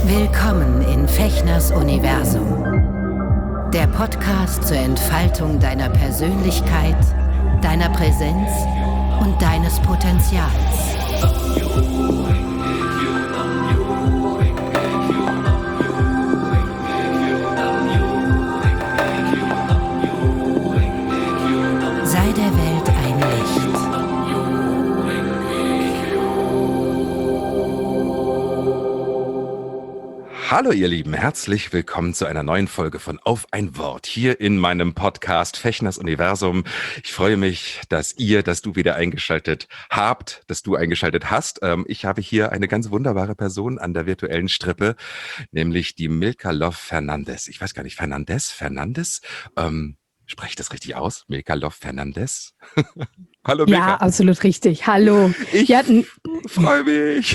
Willkommen in Fechners Universum. Der Podcast zur Entfaltung deiner Persönlichkeit, deiner Präsenz und deines Potenzials. Sei der Welt ein Licht. Hallo ihr Lieben, herzlich willkommen zu einer neuen Folge von Auf ein Wort hier in meinem Podcast Fechners Universum. Ich freue mich, dass du wieder eingeschaltet habt, dass du eingeschaltet hast. Ich habe hier eine ganz wunderbare Person an der virtuellen Strippe, nämlich die Milka Love Fernandes. Ich weiß gar nicht, Fernandes? Spreche ich das richtig aus? Milka Love Fernandes? Hallo Milka. Ja, absolut richtig. Hallo. Ich freue mich.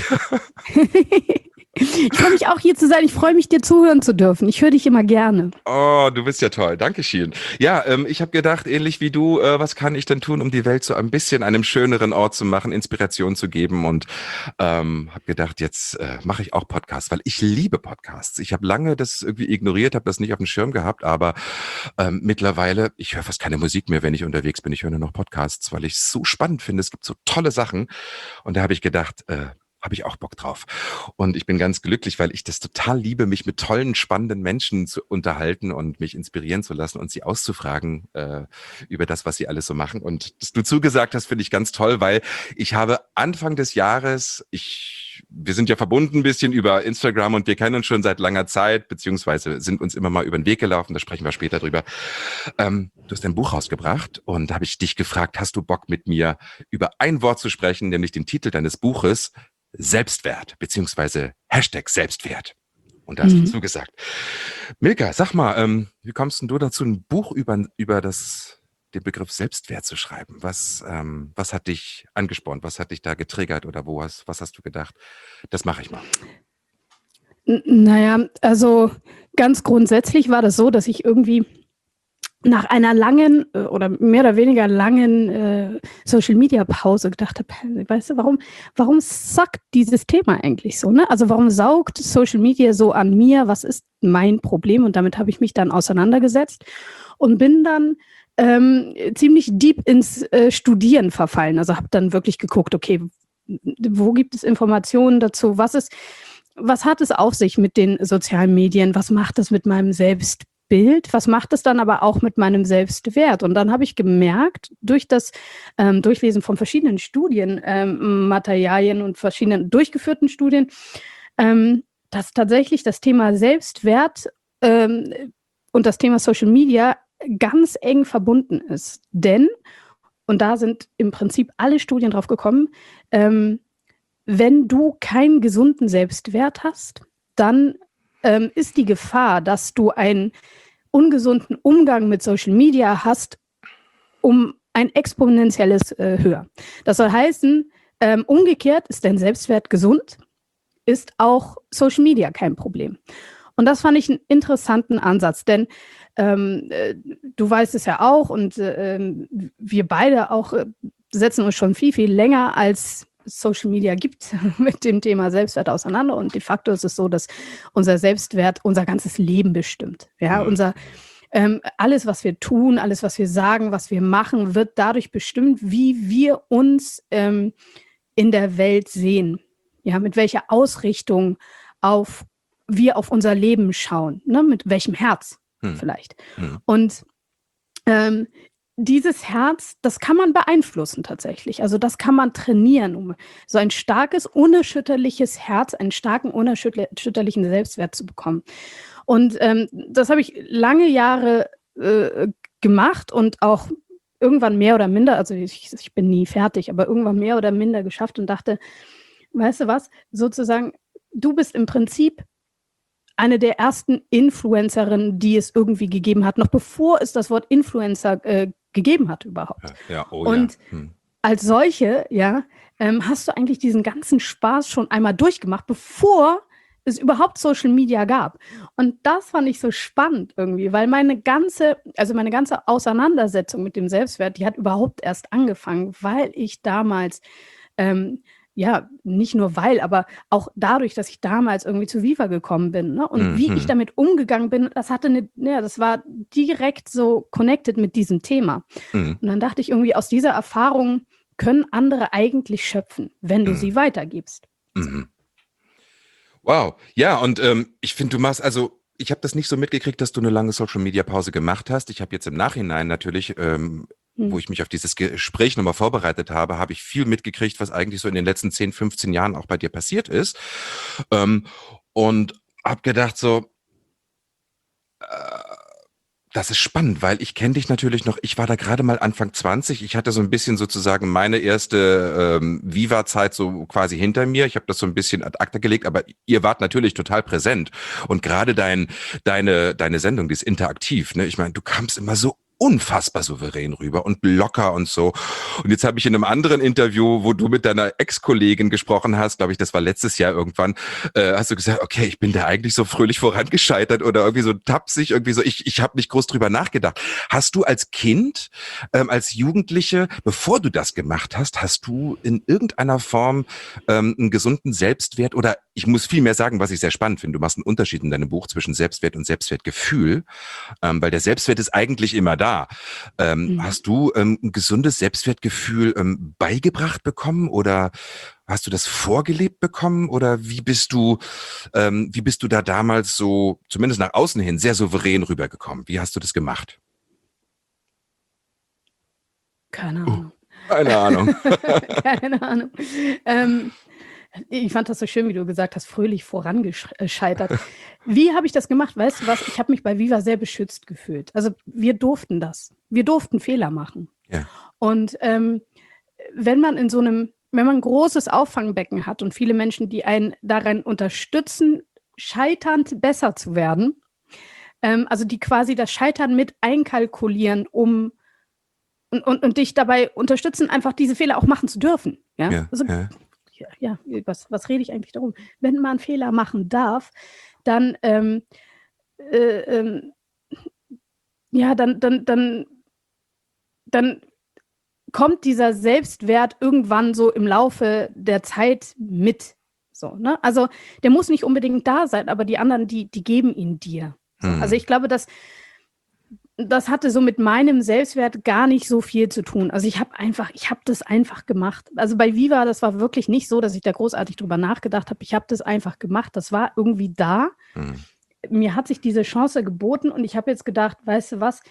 Ich freue mich auch hier zu sein. Ich freue mich, dir zuhören zu dürfen. Ich höre dich immer gerne. Oh, du bist ja toll. Dankeschön. Ja, ich habe gedacht, ähnlich wie du, was kann ich denn tun, um die Welt so ein bisschen einem schöneren Ort zu machen, Inspiration zu geben, und habe gedacht, jetzt mache ich auch Podcasts, weil ich liebe Podcasts. Ich habe lange das irgendwie ignoriert, habe das nicht auf dem Schirm gehabt, aber mittlerweile, ich höre fast keine Musik mehr, wenn ich unterwegs bin. Ich höre nur noch Podcasts, weil ich es so spannend finde. Es gibt so tolle Sachen, und da habe ich gedacht, habe ich auch Bock drauf. Und ich bin ganz glücklich, weil ich das total liebe, mich mit tollen, spannenden Menschen zu unterhalten und mich inspirieren zu lassen und sie auszufragen über das, was sie alles so machen. Und dass du zugesagt hast, finde ich ganz toll, weil ich habe Anfang des Jahres, wir sind ja verbunden ein bisschen über Instagram und wir kennen uns schon seit langer Zeit, beziehungsweise sind uns immer mal über den Weg gelaufen, da sprechen wir später drüber. Du hast ein Buch rausgebracht, und da habe ich dich gefragt, hast du Bock, mit mir über ein Wort zu sprechen, nämlich den Titel deines Buches, Selbstwert, beziehungsweise Hashtag Selbstwert. Und da hast du zugesagt. Milka, sag mal, wie kommst denn du dazu, ein Buch über den Begriff Selbstwert zu schreiben? Was hat dich angespornt? Was hat dich da getriggert? Oder was hast du gedacht? Das mache ich mal. Naja, also ganz grundsätzlich war das so, dass ich irgendwie nach einer langen oder mehr oder weniger langen Social-Media-Pause gedacht habe, weißt du, warum sackt dieses Thema eigentlich so, ne? Also warum saugt Social Media so an mir? Was ist mein Problem? Und damit habe ich mich dann auseinandergesetzt und bin dann ziemlich deep ins Studieren verfallen. Also habe dann wirklich geguckt, okay, wo gibt es Informationen dazu? Was hat es auf sich mit den sozialen Medien? Was macht es mit meinem Selbstbild? Was macht es dann aber auch mit meinem Selbstwert? Und dann habe ich gemerkt, durch das Durchlesen von verschiedenen Studienmaterialien und verschiedenen durchgeführten Studien, dass tatsächlich das Thema Selbstwert und das Thema Social Media ganz eng verbunden ist. Denn, und da sind im Prinzip alle Studien drauf gekommen, wenn du keinen gesunden Selbstwert hast, dann ist die Gefahr, dass du einen ungesunden Umgang mit Social Media hast, um ein exponentielles höher. Das soll heißen, umgekehrt ist dein Selbstwert gesund, ist auch Social Media kein Problem. Und das fand ich einen interessanten Ansatz, denn du weißt es ja auch, und wir beide auch setzen uns schon viel, viel länger als Social Media gibt mit dem Thema Selbstwert auseinander, und de facto ist es so, dass unser Selbstwert unser ganzes Leben bestimmt. Ja, alles, was wir tun, alles, was wir sagen, was wir machen, wird dadurch bestimmt, wie wir uns in der Welt sehen. Ja, mit welcher Ausrichtung wir auf unser Leben schauen, ne? Mit welchem Herz vielleicht. Und dieses Herz, das kann man beeinflussen tatsächlich. Also das kann man trainieren, um so ein starkes, unerschütterliches Herz, einen starken, unerschütterlichen Selbstwert zu bekommen. Und das habe ich lange Jahre gemacht und auch irgendwann mehr oder minder, also ich bin nie fertig, aber irgendwann mehr oder minder geschafft und dachte, weißt du was, sozusagen, du bist im Prinzip eine der ersten Influencerinnen, die es irgendwie gegeben hat, noch bevor es das Wort Influencer gegeben hat überhaupt. Und als solche, hast du eigentlich diesen ganzen Spaß schon einmal durchgemacht, bevor es überhaupt Social Media gab. Und das fand ich so spannend irgendwie, weil meine ganze Auseinandersetzung mit dem Selbstwert, die hat überhaupt erst angefangen, weil ich damals ja, nicht nur weil, aber auch dadurch, dass ich damals irgendwie zu Viva gekommen bin, ne? Und wie ich damit umgegangen bin, das war direkt so connected mit diesem Thema. Und dann dachte ich irgendwie, aus dieser Erfahrung können andere eigentlich schöpfen, wenn du sie weitergibst. Wow, ja, und ich finde, ich habe das nicht so mitgekriegt, dass du eine lange Social-Media-Pause gemacht hast. Ich habe jetzt im Nachhinein natürlich, wo ich mich auf dieses Gespräch nochmal vorbereitet habe, habe ich viel mitgekriegt, was eigentlich so in den letzten 10, 15 Jahren auch bei dir passiert ist. Und habe gedacht so, das ist spannend, weil ich kenne dich natürlich noch, ich war da gerade mal Anfang 20, ich hatte so ein bisschen sozusagen meine erste Viva-Zeit so quasi hinter mir, ich habe das so ein bisschen ad acta gelegt, aber ihr wart natürlich total präsent und gerade deine Sendung, die ist interaktiv, ne? Ich meine, du kamst immer so unfassbar souverän rüber und locker und so. Und jetzt habe ich in einem anderen Interview, wo du mit deiner Ex-Kollegin gesprochen hast, glaube ich, das war letztes Jahr irgendwann, hast du gesagt, okay, ich bin da eigentlich so fröhlich vorangescheitert oder irgendwie so tapsig, irgendwie so, ich habe nicht groß drüber nachgedacht. Hast du als Kind, als Jugendliche, bevor du das gemacht hast du in irgendeiner Form einen gesunden Selbstwert oder ich muss viel mehr sagen, was ich sehr spannend finde, du machst einen Unterschied in deinem Buch zwischen Selbstwert und Selbstwertgefühl, weil der Selbstwert ist eigentlich immer da. Hast du ein gesundes Selbstwertgefühl beigebracht bekommen oder hast du das vorgelebt bekommen oder wie bist du da damals so, zumindest nach außen hin, sehr souverän rübergekommen? Wie hast du das gemacht? Keine Ahnung. Keine Ahnung. Keine Ahnung. Ich fand das so schön, wie du gesagt hast, fröhlich vorangescheitert. Wie habe ich das gemacht? Weißt du was? Ich habe mich bei Viva sehr beschützt gefühlt. Also wir durften das. Wir durften Fehler machen. Ja. Und wenn man ein großes Auffangbecken hat und viele Menschen, die einen daran unterstützen, scheiternd besser zu werden, also die quasi das Scheitern mit einkalkulieren, und dich dabei unterstützen, einfach diese Fehler auch machen zu dürfen. Ja, Ja, also, ja. ja, was rede ich eigentlich darum? Wenn man Fehler machen darf, dann dann kommt dieser Selbstwert irgendwann so im Laufe der Zeit mit. So, ne? Also der muss nicht unbedingt da sein, aber die anderen, die geben ihn dir. So, also ich glaube, das hatte so mit meinem Selbstwert gar nicht so viel zu tun. Also ich habe das einfach gemacht. Also bei Viva, das war wirklich nicht so, dass ich da großartig drüber nachgedacht habe. Ich habe das einfach gemacht. Das war irgendwie da. Mir hat sich diese Chance geboten und ich habe jetzt gedacht, weißt du was,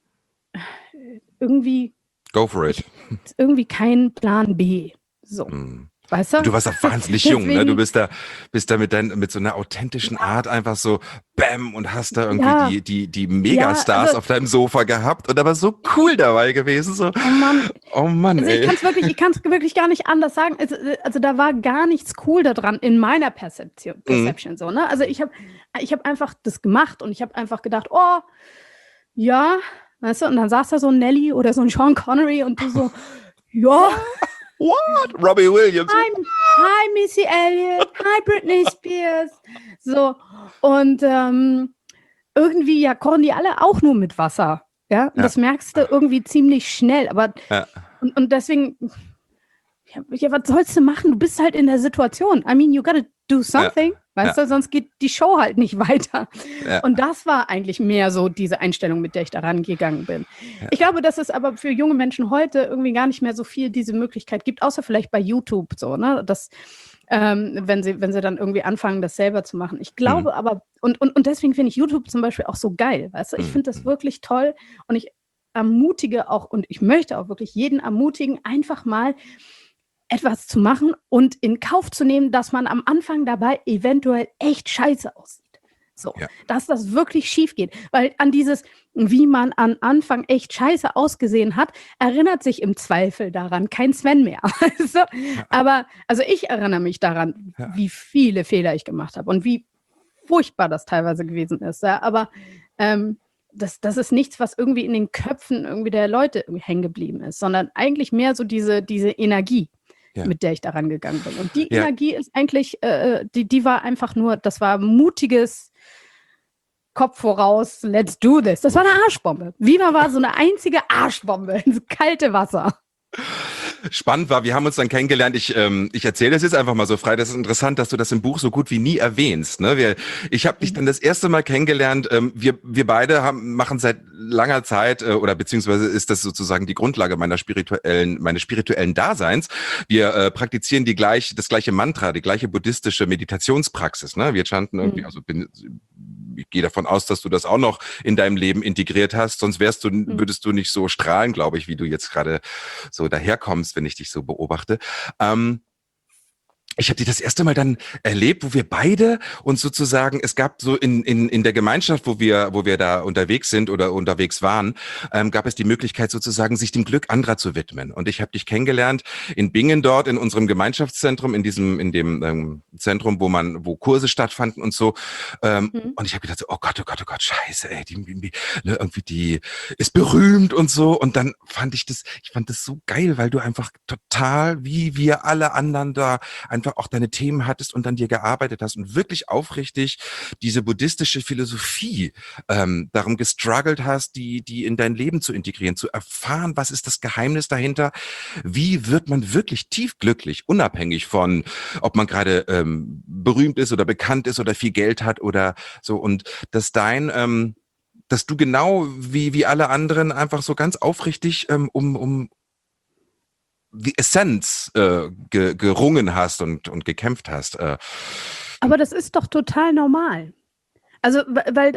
irgendwie Go for it. Irgendwie kein Plan B. So. Weißt du? Du warst auch wahnsinnig jung, ne? Du bist da mit so einer authentischen Art einfach so bam und hast da irgendwie die Megastars auf deinem Sofa gehabt und aber so cool dabei gewesen. So. Oh Mann, also ey. Ich kann es wirklich gar nicht anders sagen. Also da war gar nichts cool daran in meiner Perception so, ne? Also ich hab einfach das gemacht und ich habe einfach gedacht, oh, ja, weißt du, und dann saß da so ein Nelly oder so ein Sean Connery und du so, ja. What? Robbie Williams. Hi, Missy Elliott. Hi, Britney Spears. So, und irgendwie kochen die alle auch nur mit Wasser. Ja, und das merkst du irgendwie ziemlich schnell. Aber und deswegen, was sollst du machen? Du bist halt in der Situation. I mean, you gotta do something. Weißt du, sonst geht die Show halt nicht weiter. Ja. Und das war eigentlich mehr so diese Einstellung, mit der ich da rangegangen bin. Ja. Ich glaube, dass es aber für junge Menschen heute irgendwie gar nicht mehr so viel diese Möglichkeit gibt, außer vielleicht bei YouTube so, ne? Das, wenn sie dann irgendwie anfangen, das selber zu machen. Ich glaube aber, und deswegen finde ich YouTube zum Beispiel auch so geil, weißt du? Ich finde das wirklich toll und ich ermutige auch und ich möchte auch wirklich jeden ermutigen, einfach mal etwas zu machen und in Kauf zu nehmen, dass man am Anfang dabei eventuell echt scheiße aussieht. So, dass das wirklich schief geht. Weil an dieses, wie man am Anfang echt scheiße ausgesehen hat, erinnert sich im Zweifel daran kein Sven mehr. Also, aber, also ich erinnere mich daran, wie viele Fehler ich gemacht habe und wie furchtbar das teilweise gewesen ist. Ja? Aber das ist nichts, was irgendwie in den Köpfen irgendwie der Leute irgendwie hängen geblieben ist, sondern eigentlich mehr so diese Energie, mit der ich da rangegangen bin. Und die Energie ist eigentlich, die war einfach nur, das war mutiges Kopf voraus, let's do this. Das war eine Arschbombe. Viva war so eine einzige Arschbombe ins kalte Wasser. spannend war, wir haben uns dann kennengelernt. Ich erzähle das jetzt einfach mal so frei. Das ist interessant, dass du das im Buch so gut wie nie erwähnst. Ne? Ich habe dich dann das erste Mal kennengelernt. Wir beide machen seit langer Zeit oder beziehungsweise ist das sozusagen die Grundlage meines spirituellen Daseins. Wir praktizieren das gleiche Mantra, die gleiche buddhistische Meditationspraxis. Ne? Wir chanten irgendwie, ich gehe davon aus, dass du das auch noch in deinem Leben integriert hast, sonst würdest du nicht so strahlen, glaube ich, wie du jetzt gerade so daherkommst, wenn ich dich so beobachte. Ich habe die das erste Mal dann erlebt, wo wir beide uns sozusagen, es gab so in der Gemeinschaft, wo wir da unterwegs sind oder unterwegs waren, gab es die Möglichkeit sozusagen, sich dem Glück anderer zu widmen. Und ich habe dich kennengelernt in Bingen dort, in unserem Gemeinschaftszentrum, in dem Zentrum, wo Kurse stattfanden und so. Und ich habe gedacht, so, oh Gott, scheiße, ey, die ist berühmt und so. Und dann fand ich das so geil, weil du einfach total, wie wir alle anderen da einfach auch deine Themen hattest und dann dir gearbeitet hast und wirklich aufrichtig diese buddhistische Philosophie darum gestruggelt hast, die in dein Leben zu integrieren, zu erfahren, was ist das Geheimnis dahinter, wie wird man wirklich tief glücklich, unabhängig von, ob man gerade berühmt ist oder bekannt ist oder viel Geld hat oder so, und dass dass du genau wie alle anderen einfach so ganz aufrichtig um die Essenz gerungen hast und gekämpft hast. Aber das ist doch total normal. Also, weil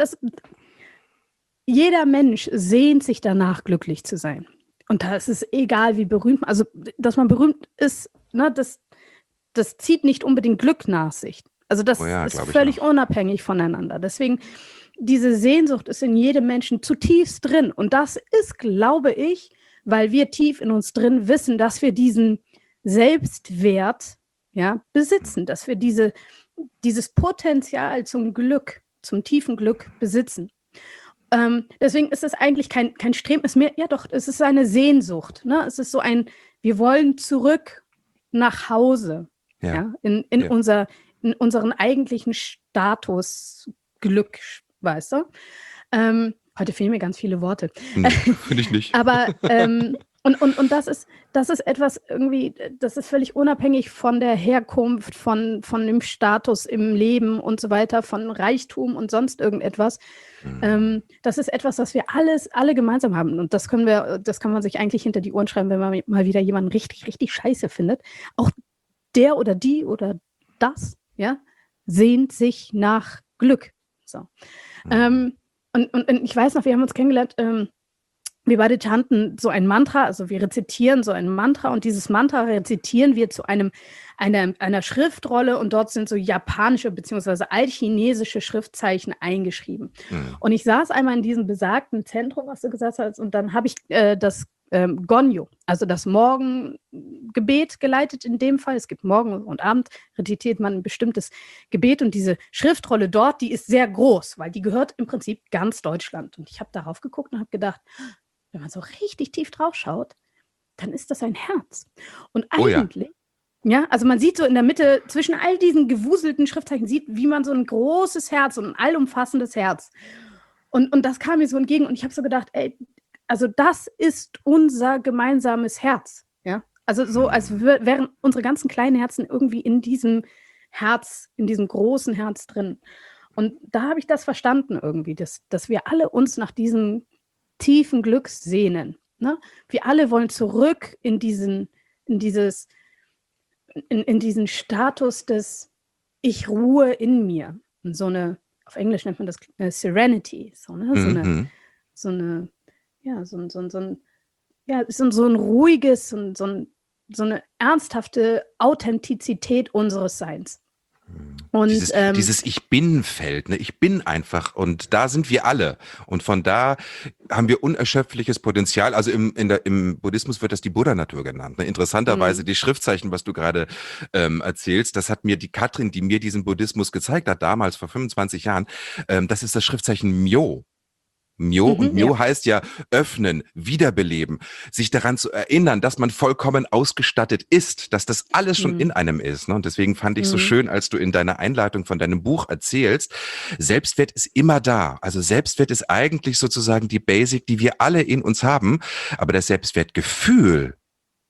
jeder Mensch sehnt sich danach, glücklich zu sein. Und da ist es egal, wie berühmt, also, dass man berühmt ist, ne, das zieht nicht unbedingt Glück nach sich. Also, das ist völlig unabhängig voneinander. Deswegen, diese Sehnsucht ist in jedem Menschen zutiefst drin. Und das ist, glaube ich, weil wir tief in uns drin wissen, dass wir diesen Selbstwert besitzen, dass wir dieses Potenzial zum Glück, zum tiefen Glück besitzen. Deswegen ist es eigentlich kein Streben, es ist eine Sehnsucht. Ne? Es ist so wir wollen zurück nach Hause, in unseren eigentlichen Status Glück, weißt du? Heute fehlen mir ganz viele Worte. Finde ich nicht. Aber und das ist etwas irgendwie, das ist völlig unabhängig von der Herkunft, von dem Status im Leben und so weiter, von Reichtum und sonst irgendetwas. Das ist etwas, was wir alle gemeinsam haben. Und das kann man sich eigentlich hinter die Ohren schreiben, wenn man mal wieder jemanden richtig, richtig scheiße findet. Auch der oder die oder das, sehnt sich nach Glück. So. Und ich weiß noch, wir haben uns kennengelernt, wir beide chanten so ein Mantra, also wir rezitieren so ein Mantra und dieses Mantra rezitieren wir zu einer Schriftrolle und dort sind so japanische bzw. altchinesische Schriftzeichen eingeschrieben. Und ich saß einmal in diesem besagten Zentrum, was du gesagt hast, und dann habe ich das Gonyo, also das Morgengebet geleitet in dem Fall. Es gibt Morgen und Abend, rezitiert man ein bestimmtes Gebet und diese Schriftrolle dort, die ist sehr groß, weil die gehört im Prinzip ganz Deutschland. Und ich habe darauf geguckt und habe gedacht, wenn man so richtig tief drauf schaut, dann ist das ein Herz. Und eigentlich, also man sieht so in der Mitte zwischen all diesen gewuselten Schriftzeichen, wie man so ein großes Herz und ein allumfassendes Herz. Und das kam mir so entgegen und ich habe so gedacht, ey, also das ist unser gemeinsames Herz, Also so, als wären unsere ganzen kleinen Herzen irgendwie in diesem Herz, in diesem großen Herz drin. Und da habe ich das verstanden irgendwie, dass wir alle uns nach diesem tiefen Glück sehnen. Ne? Wir alle wollen zurück in diesen Status des Ich ruhe in mir. Und so auf Englisch nennt man das Serenity, so ein ruhiges, so eine ernsthafte Authentizität unseres Seins. Und dieses Ich-Bin-Feld, ne? Ich bin einfach und da sind wir alle und von da haben wir unerschöpfliches Potenzial. Also im Buddhismus wird das die Buddha-Natur genannt. Ne? Interessanterweise die Schriftzeichen, was du gerade erzählst, das hat mir die Katrin, die mir diesen Buddhismus gezeigt hat, damals vor 25 Jahren, das ist das Schriftzeichen Myo. Myo heißt ja öffnen, wiederbeleben, sich daran zu erinnern, dass man vollkommen ausgestattet ist, dass das alles schon in einem ist. Ne? Und deswegen fand ich so schön, als du in deiner Einleitung von deinem Buch erzählst, Selbstwert ist immer da. Also Selbstwert ist eigentlich sozusagen die Basic, die wir alle in uns haben. Aber das Selbstwertgefühl,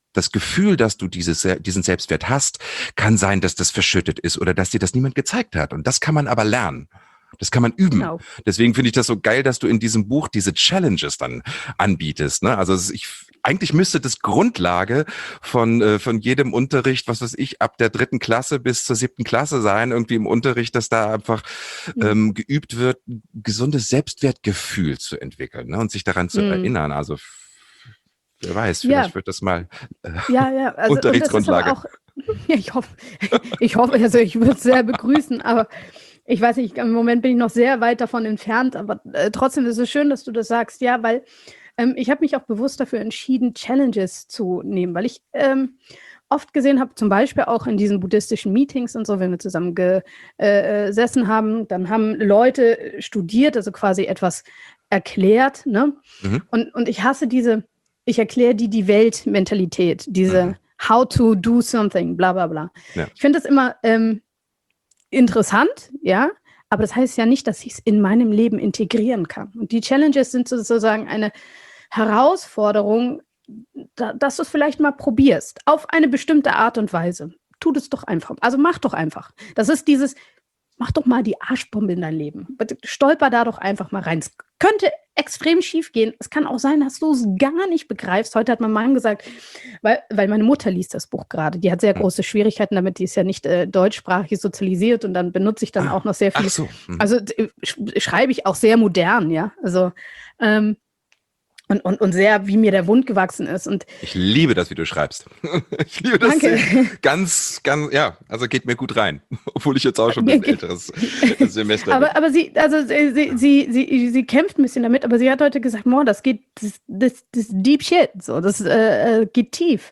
das Gefühl, dass du diesen Selbstwert hast, kann sein, dass das verschüttet ist oder dass dir das niemand gezeigt hat. Und das kann man aber lernen. Das kann man üben. Genau. Deswegen finde ich das so geil, dass du in diesem Buch diese Challenges dann anbietest. Ne? Also eigentlich müsste das Grundlage von jedem Unterricht, was weiß ich, ab der 3. Klasse bis zur 7. Klasse sein, irgendwie im Unterricht, dass da einfach geübt wird, ein gesundes Selbstwertgefühl zu entwickeln, ne? Und sich daran zu erinnern. Also wer weiß, vielleicht wird das mal also, Unterrichtsgrundlage. Und das ist aber auch, ich hoffe, also ich würde es sehr begrüßen, aber ich weiß nicht, im Moment bin ich noch sehr weit davon entfernt, aber trotzdem ist es schön, dass du das sagst, ja, weil ich habe mich auch bewusst dafür entschieden, Challenges zu nehmen, weil ich oft gesehen habe, zum Beispiel auch in diesen buddhistischen Meetings und so, wenn wir zusammen gesessen haben, dann haben Leute studiert, also quasi etwas erklärt, ne? Und ich hasse ich erkläre die Welt-Mentalität, diese how to do something, bla bla bla. Ja. Ich finde das immer interessant, ja, aber das heißt ja nicht, dass ich es in meinem Leben integrieren kann. Und die Challenges sind sozusagen eine Herausforderung, dass du es vielleicht mal probierst, auf eine bestimmte Art und Weise. Tu das doch einfach. Also mach doch einfach. Das ist mach doch mal die Arschbombe in dein Leben. Stolper da doch einfach mal rein. Es könnte extrem schief gehen. Es kann auch sein, dass du es gar nicht begreifst. Heute hat mein Mann gesagt, weil meine Mutter liest das Buch gerade. Die hat sehr große Schwierigkeiten damit. Die ist ja nicht deutschsprachig sozialisiert und dann benutze ich dann auch noch sehr viel. Ach so. Also schreibe ich auch sehr modern, ja. Also und sehr, wie mir der Wund gewachsen ist. Und ich liebe das, wie du schreibst. Ich liebe das. Danke. Ganz, ja, also geht mir gut rein. Obwohl ich jetzt auch schon ein älteres Semester bin. Aber sie kämpft ein bisschen damit, aber sie hat heute gesagt, das geht, das deep shit, so, das geht tief.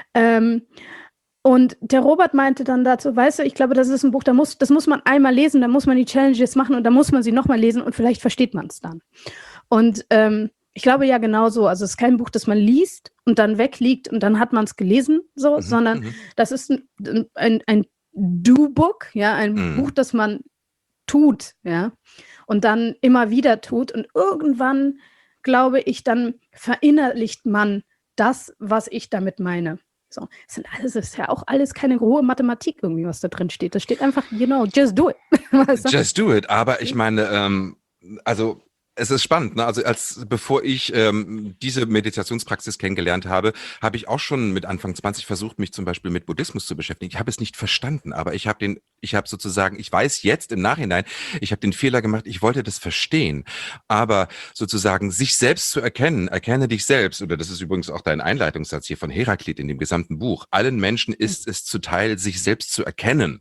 Und der Robert meinte dann dazu, weißt du, ich glaube, das ist ein Buch, das muss man einmal lesen, dann muss man die Challenges machen und dann muss man sie nochmal lesen und vielleicht versteht man es dann. Und ich glaube ja genauso, also es ist kein Buch, das man liest und dann wegliegt und dann hat man es gelesen, so, sondern das ist ein Do-Book, ja, ein Buch, das man tut, ja, und dann immer wieder tut und irgendwann, glaube ich, dann verinnerlicht man das, was ich damit meine. So, es ist ja auch alles keine hohe Mathematik irgendwie, was da drin steht. Das steht einfach, just do it. Just do it, aber ich meine, also es ist spannend, ne? Also bevor ich diese Meditationspraxis kennengelernt habe, habe ich auch schon mit Anfang 20 versucht, mich zum Beispiel mit Buddhismus zu beschäftigen. Ich habe es nicht verstanden, aber ich weiß jetzt im Nachhinein, ich habe den Fehler gemacht, ich wollte das verstehen. Aber sozusagen sich selbst zu erkennen, erkenne dich selbst, oder das ist übrigens auch dein Einleitungssatz hier von Heraklit in dem gesamten Buch, allen Menschen ist es zuteil, sich selbst zu erkennen,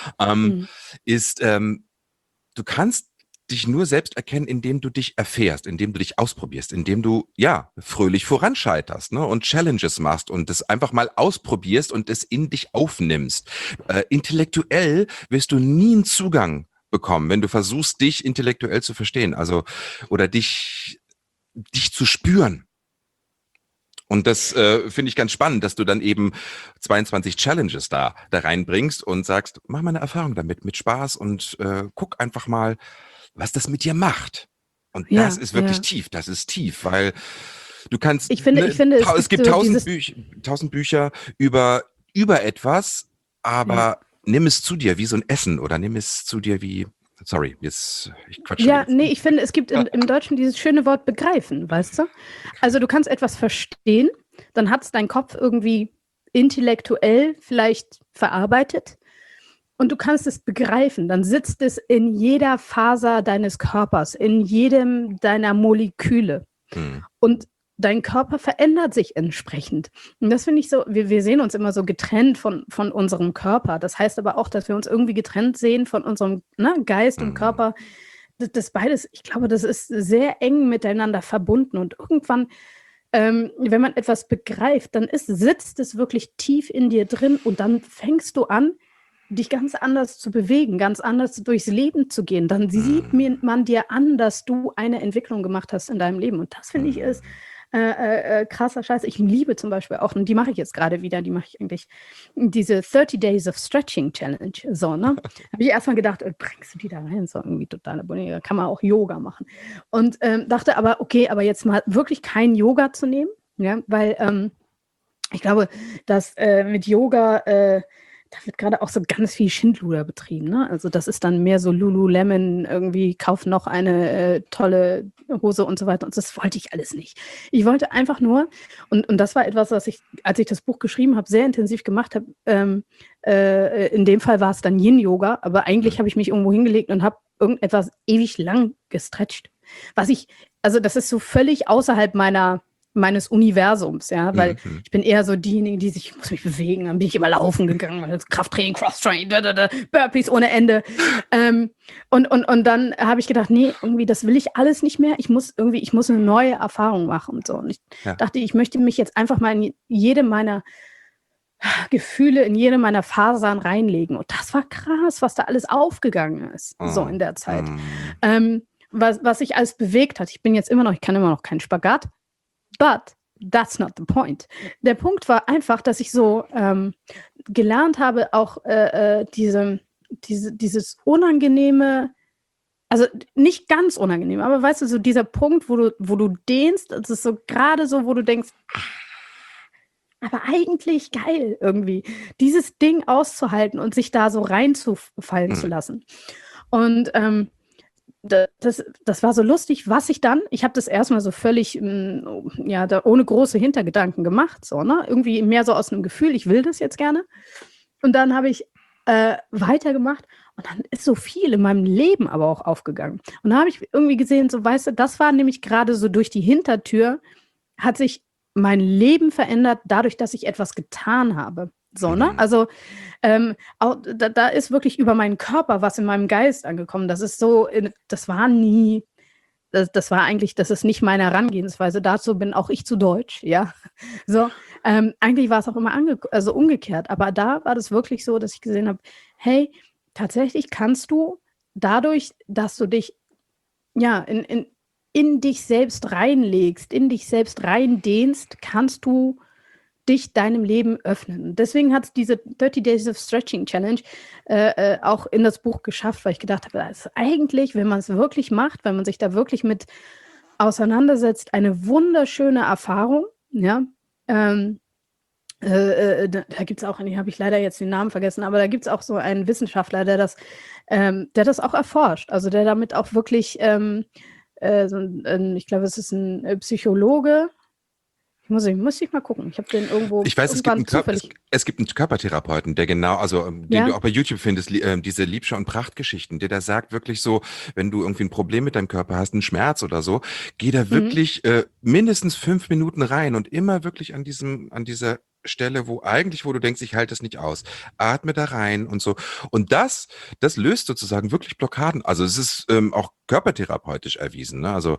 du kannst dich nur selbst erkennen, indem du dich erfährst, indem du dich ausprobierst, indem du, fröhlich voranscheiterst, ne, und Challenges machst und das einfach mal ausprobierst und es in dich aufnimmst. Intellektuell wirst du nie einen Zugang bekommen, wenn du versuchst, dich intellektuell zu verstehen, also, oder dich zu spüren. Und das finde ich ganz spannend, dass du dann eben 22 Challenges da reinbringst und sagst, mach mal eine Erfahrung damit, mit Spaß und guck einfach mal, was das mit dir macht. Und das ist wirklich tief, weil du kannst, ich finde, es gibt 1000 Bücher über etwas, aber nimm es zu dir wie so ein Essen oder nimm es zu dir wie, sorry, ich quatsche. Ja, nee, ich finde, es gibt im Deutschen dieses schöne Wort begreifen, weißt du? Also du kannst etwas verstehen, dann hat es dein Kopf irgendwie intellektuell vielleicht verarbeitet. Und du kannst es begreifen, dann sitzt es in jeder Faser deines Körpers, in jedem deiner Moleküle. Und dein Körper verändert sich entsprechend. Und das finde ich so, wir sehen uns immer so getrennt von unserem Körper. Das heißt aber auch, dass wir uns irgendwie getrennt sehen von unserem Geist und Körper. Das beides, ich glaube, das ist sehr eng miteinander verbunden. Und irgendwann, wenn man etwas begreift, dann sitzt es wirklich tief in dir drin und dann fängst du an, dich ganz anders zu bewegen, ganz anders durchs Leben zu gehen. Dann sieht man dir an, dass du eine Entwicklung gemacht hast in deinem Leben. Und das, finde ich, ist krasser Scheiß. Ich liebe zum Beispiel auch, und die mache ich jetzt gerade wieder, diese 30 Days of Stretching Challenge. So, ne? Habe ich erstmal gedacht, bringst du die da rein? So irgendwie total da kann man auch Yoga machen. Und dachte aber, okay, aber jetzt mal wirklich kein Yoga zu nehmen, ja, weil Ich glaube, dass mit Yoga, da wird gerade auch so ganz viel Schindluder betrieben. Ne? Also das ist dann mehr so Lululemon, irgendwie kauf noch eine tolle Hose und so weiter. Und das wollte ich alles nicht. Ich wollte einfach nur, und das war etwas, was ich, als ich das Buch geschrieben habe, sehr intensiv gemacht habe. In dem Fall war es dann Yin-Yoga, aber eigentlich habe ich mich irgendwo hingelegt und habe irgendetwas ewig lang gestretcht. Also das ist so völlig außerhalb meines Universums, ja, weil ich bin eher so diejenige, ich muss mich bewegen, dann bin ich immer laufen gegangen, also Krafttraining, Crosstraining, Burpees ohne Ende. Und dann habe ich gedacht, nee, irgendwie, das will ich alles nicht mehr. Ich muss eine neue Erfahrung machen und so. Und ich dachte, ich möchte mich jetzt einfach mal in jede meiner Gefühle, in jede meiner Fasern reinlegen. Und das war krass, was da alles aufgegangen ist, so in der Zeit. Was sich alles bewegt hat. Ich kann immer noch keinen Spagat. But that's not the point. Der Punkt war einfach, dass ich so gelernt habe, auch dieses unangenehme, also nicht ganz unangenehm, aber weißt du, so dieser Punkt, wo du dehnst, das ist so gerade so, wo du denkst, aber eigentlich geil irgendwie, dieses Ding auszuhalten und sich da so reinzufallen zu lassen. Und das war so lustig, ich habe das erstmal so völlig, ohne große Hintergedanken gemacht, so, ne? Irgendwie mehr so aus einem Gefühl, ich will das jetzt gerne. Und dann habe ich weitergemacht und dann ist so viel in meinem Leben aber auch aufgegangen. Und da habe ich irgendwie gesehen, so, weißt du, das war nämlich gerade so durch die Hintertür, hat sich mein Leben verändert, dadurch, dass ich etwas getan habe. So, ne? Also da ist wirklich über meinen Körper was in meinem Geist angekommen. Das ist so, das war eigentlich, das ist nicht meine Herangehensweise. Dazu bin auch ich zu deutsch, ja. So, eigentlich war es auch immer umgekehrt. Aber da war das wirklich so, dass ich gesehen habe, hey, tatsächlich kannst du dadurch, dass du dich in dich selbst reinlegst, in dich selbst reindehnst, kannst du dich deinem Leben öffnen. Und deswegen hat es diese 30 Days of Stretching Challenge auch in das Buch geschafft, weil ich gedacht habe, das ist eigentlich, wenn man es wirklich macht, wenn man sich da wirklich mit auseinandersetzt, eine wunderschöne Erfahrung. Ja, da gibt es auch, habe ich leider jetzt den Namen vergessen, aber da gibt es auch so einen Wissenschaftler, der das auch erforscht, also der damit auch wirklich, ich glaube, es ist ein Psychologe. Muss ich mal gucken. Ich habe den irgendwo. Ich weiß, es gibt einen Körpertherapeuten, der genau, also den du auch bei YouTube findest, diese Liebscher- und Prachtgeschichten, der da sagt wirklich so, wenn du irgendwie ein Problem mit deinem Körper hast, einen Schmerz oder so, geh da wirklich mindestens 5 Minuten rein und immer wirklich an dieser Stelle, wo du denkst, ich halte es nicht aus. Atme da rein und so. Und das löst sozusagen wirklich Blockaden. Also es ist auch körpertherapeutisch erwiesen. Ne? Also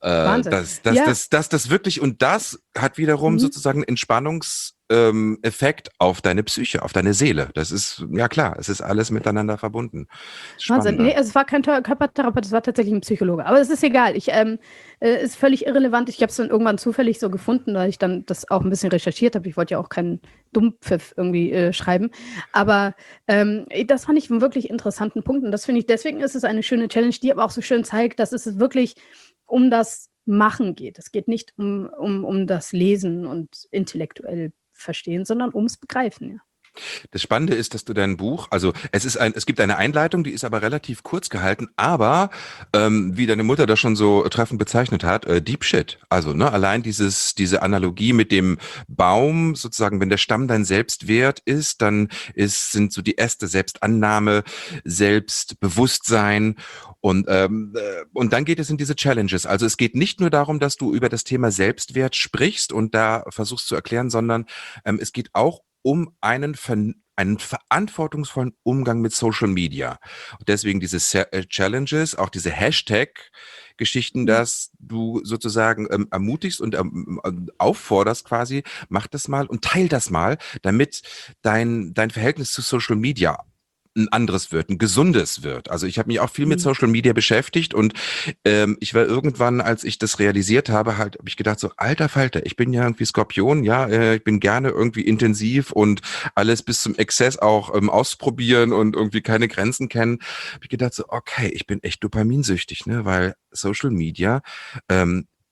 das wirklich, und das hat wiederum sozusagen Entspannungseffekt auf deine Psyche, auf deine Seele. Das ist, ja klar, es ist alles miteinander verbunden. Wahnsinn. Nee, es war kein Körpertherapeut, es war tatsächlich ein Psychologe. Aber es ist egal. Ist völlig irrelevant. Ich habe es dann irgendwann zufällig so gefunden, weil ich dann das auch ein bisschen recherchiert habe. Ich wollte ja auch keinen Dummpfiff irgendwie schreiben. Aber das fand ich einen wirklich interessanten Punkt. Und das finde ich, deswegen ist es eine schöne Challenge, die aber auch so schön zeigt, dass es wirklich um das Machen geht. Es geht nicht um das Lesen und intellektuell Verstehen, sondern ums Begreifen, ja. Das Spannende ist, dass du dein Buch, also es gibt eine Einleitung, die ist aber relativ kurz gehalten, aber wie deine Mutter das schon so treffend bezeichnet hat, Deep Shit. Also allein diese Analogie mit dem Baum, sozusagen, wenn der Stamm dein Selbstwert ist, dann sind so die Äste Selbstannahme, Selbstbewusstsein und dann geht es in diese Challenges. Also es geht nicht nur darum, dass du über das Thema Selbstwert sprichst und da versuchst zu erklären, sondern es geht auch um einen verantwortungsvollen Umgang mit Social Media. Und deswegen diese Challenges, auch diese Hashtag-Geschichten, dass du sozusagen ermutigst und aufforderst quasi, mach das mal und teil das mal, damit dein Verhältnis zu Social Media ein anderes wird, ein gesundes wird. Also ich habe mich auch viel mit Social Media beschäftigt und ich war irgendwann, als ich das realisiert habe, habe ich gedacht so, alter Falter, ich bin ja irgendwie Skorpion, ich bin gerne irgendwie intensiv und alles bis zum Exzess auch ausprobieren und irgendwie keine Grenzen kennen. Habe ich gedacht so, okay, ich bin echt dopaminsüchtig, ne, weil Social Media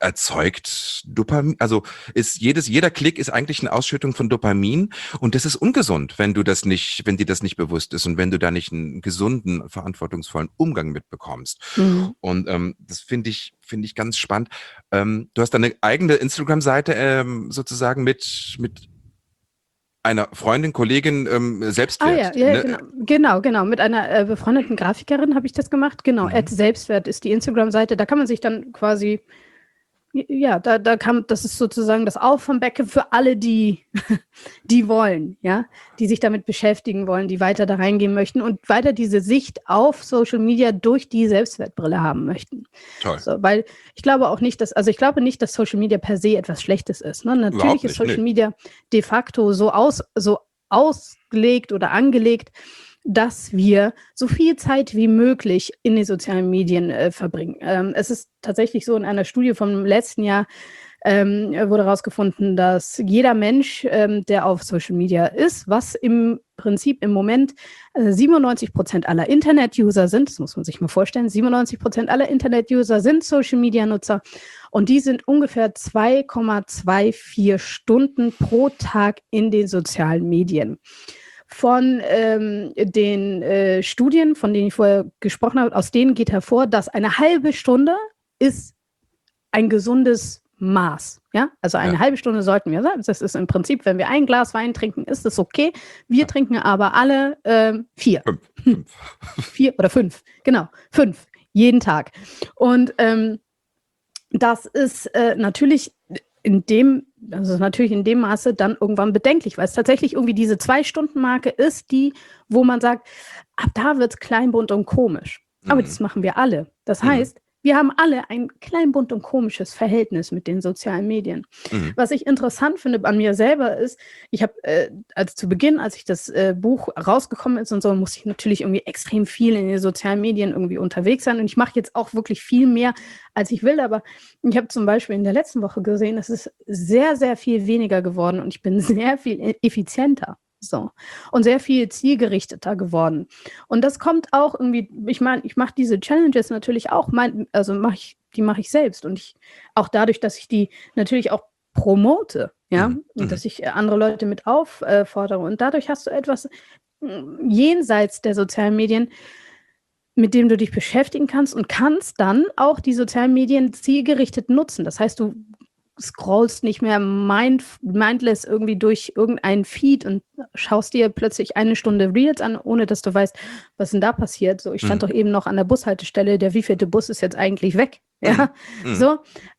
erzeugt Dopamin, also jeder Klick ist eigentlich eine Ausschüttung von Dopamin und das ist ungesund, wenn dir das nicht bewusst ist und wenn du da nicht einen gesunden, verantwortungsvollen Umgang mitbekommst. Mhm. Und das finde ich ganz spannend. Du hast deine eigene Instagram-Seite sozusagen mit einer Freundin, Kollegin, Selbstwert. Ja, Ne? genau. Mit einer befreundeten Grafikerin habe ich das gemacht. Genau, @Selbstwert ist die Instagram-Seite. Da kann man sich dann quasi, ja, das ist sozusagen das Auffangbecken für alle, die wollen, ja, die sich damit beschäftigen wollen, die weiter da reingehen möchten und weiter diese Sicht auf Social Media durch die Selbstwertbrille haben möchten. Toll. So, weil ich glaube nicht, dass Social Media per se etwas Schlechtes ist. Ne? Natürlich ist Social Media de facto so ausgelegt oder angelegt, dass wir so viel Zeit wie möglich in den sozialen Medien verbringen. Es ist tatsächlich so, in einer Studie vom letzten Jahr wurde herausgefunden, dass jeder Mensch, der auf Social Media ist, was im Prinzip im Moment 97% aller Internet-User sind, das muss man sich mal vorstellen, 97% aller Internet-User sind Social-Media-Nutzer und die sind ungefähr 2,24 Stunden pro Tag in den sozialen Medien. Von den Studien, von denen ich vorher gesprochen habe, aus denen geht hervor, dass eine halbe Stunde ist ein gesundes Maß. Ja? Also eine halbe Stunde sollten wir sein. Das ist im Prinzip, wenn wir ein Glas Wein trinken, ist das okay. Wir trinken aber alle 4. 4 oder 5. Genau, 5. Jeden Tag. Und das ist natürlich in dem Maße dann irgendwann bedenklich, weil es tatsächlich irgendwie diese 2-Stunden-Marke ist, die, wo man sagt, ab da wird es klein, bunt und komisch. Aber das machen wir alle. Das heißt, wir haben alle ein klein, bunt und komisches Verhältnis mit den sozialen Medien. Was ich interessant finde an mir selber ist, ich habe zu Beginn, als ich das Buch rausgekommen ist und so, musste ich natürlich irgendwie extrem viel in den sozialen Medien irgendwie unterwegs sein. Und ich mache jetzt auch wirklich viel mehr, als ich will. Aber ich habe zum Beispiel in der letzten Woche gesehen, es ist sehr, sehr viel weniger geworden und ich bin sehr viel effizienter. So. Und sehr viel zielgerichteter geworden. Und das kommt auch irgendwie, ich meine, ich mache diese Challenges natürlich auch, die mache ich selbst. Und auch dadurch, dass ich die natürlich auch promote, ja, und dass ich andere Leute mit auffordere. Und dadurch hast du etwas jenseits der sozialen Medien, mit dem du dich beschäftigen kannst und kannst dann auch die sozialen Medien zielgerichtet nutzen. Das heißt, du scrollst nicht mehr mindless irgendwie durch irgendeinen Feed und schaust dir plötzlich 1 Stunde Reels an, ohne dass du weißt, was denn da passiert. So, ich stand doch eben noch an der Bushaltestelle, der wievielte Bus ist jetzt eigentlich weg? Ja, so.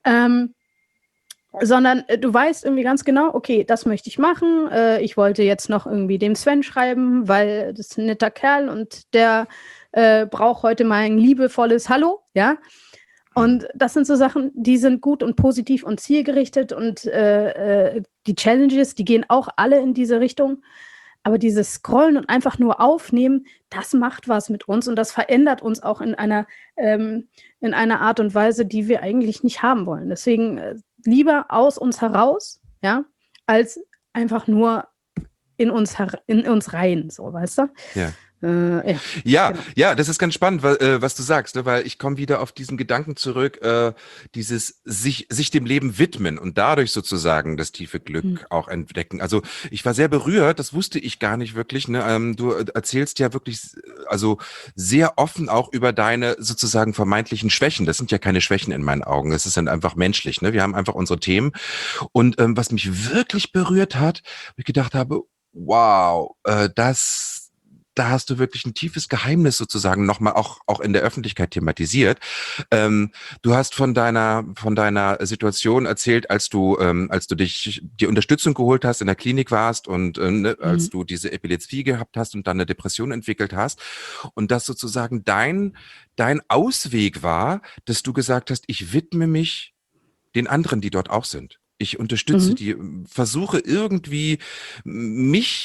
Sondern du weißt irgendwie ganz genau, okay, das möchte ich machen. Ich wollte jetzt noch irgendwie dem Sven schreiben, weil das ist ein netter Kerl und der braucht heute mal ein liebevolles Hallo, ja. Und das sind so Sachen, die sind gut und positiv und zielgerichtet und die Challenges, die gehen auch alle in diese Richtung. Aber dieses Scrollen und einfach nur aufnehmen, das macht was mit uns und das verändert uns auch in einer Art und Weise, die wir eigentlich nicht haben wollen. Deswegen lieber aus uns heraus, ja, als einfach nur in uns rein, so, weißt du? Ja. Genau. Ja, das ist ganz spannend, was du sagst, ne? Weil ich komme wieder auf diesen Gedanken zurück, dieses sich dem Leben widmen und dadurch sozusagen das tiefe Glück auch entdecken. Also ich war sehr berührt, das wusste ich gar nicht wirklich. Ne? Du erzählst ja wirklich, also sehr offen auch über deine sozusagen vermeintlichen Schwächen. Das sind ja keine Schwächen in meinen Augen, es ist dann einfach menschlich. Ne? Wir haben einfach unsere Themen und was mich wirklich berührt hat, wo ich gedacht habe, wow, da hast du wirklich ein tiefes Geheimnis sozusagen nochmal auch in der Öffentlichkeit thematisiert. Du hast von deiner Situation erzählt, als du die Unterstützung geholt hast, in der Klinik warst und als du diese Epilepsie gehabt hast und dann eine Depression entwickelt hast und dass sozusagen dein Ausweg war, dass du gesagt hast, ich widme mich den anderen, die dort auch sind. Ich unterstütze die, versuche irgendwie mich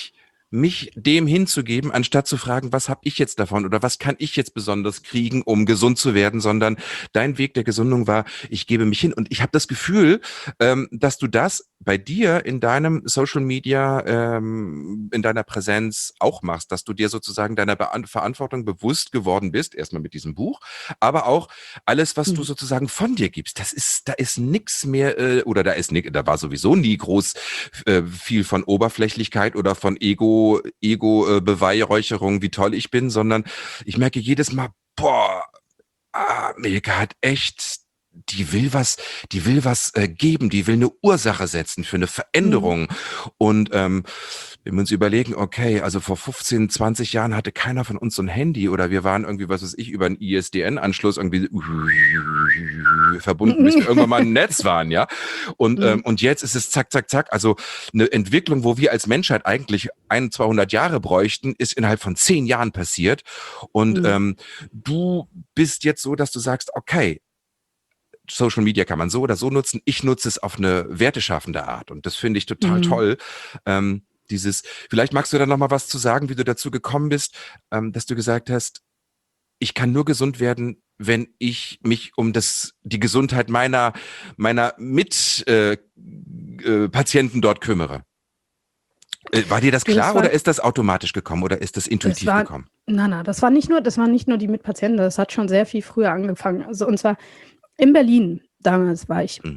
mich dem hinzugeben, anstatt zu fragen, was habe ich jetzt davon oder was kann ich jetzt besonders kriegen, um gesund zu werden, sondern dein Weg der Gesundung war, ich gebe mich hin. Und ich habe das Gefühl, dass du das bei dir in deinem Social Media, in deiner Präsenz auch machst, dass du dir sozusagen deiner Verantwortung bewusst geworden bist, erstmal mit diesem Buch, aber auch alles, was du sozusagen von dir gibst. Da ist nix mehr, oder da war sowieso nie groß viel von Oberflächlichkeit oder von Ego-Beweihräucherung, wie toll ich bin, sondern ich merke jedes Mal, boah, Milka hat echt, die will was geben, die will eine Ursache setzen für eine Veränderung. Und wenn wir uns überlegen, okay, also vor 15, 20 Jahren hatte keiner von uns so ein Handy oder wir waren irgendwie, was weiß ich, über einen ISDN-Anschluss irgendwie verbunden, bis wir irgendwann mal im Netz waren, ja. Und jetzt ist es zack, zack, zack. Also eine Entwicklung, wo wir als Menschheit eigentlich 200 Jahre bräuchten, ist innerhalb von 10 Jahren passiert. Und du bist jetzt so, dass du sagst, okay, Social Media kann man so oder so nutzen. Ich nutze es auf eine werteschaffende Art. Und das finde ich total toll. Vielleicht magst du da noch mal was zu sagen, wie du dazu gekommen bist, dass du gesagt hast, ich kann nur gesund werden, wenn ich mich um die Gesundheit meiner Patienten dort kümmere. War dir das klar oder ist das automatisch gekommen oder ist das intuitiv gekommen? Nein, das waren nicht nur die Mitpatienten, das hat schon sehr viel früher angefangen. Also, und zwar in Berlin, damals war ich.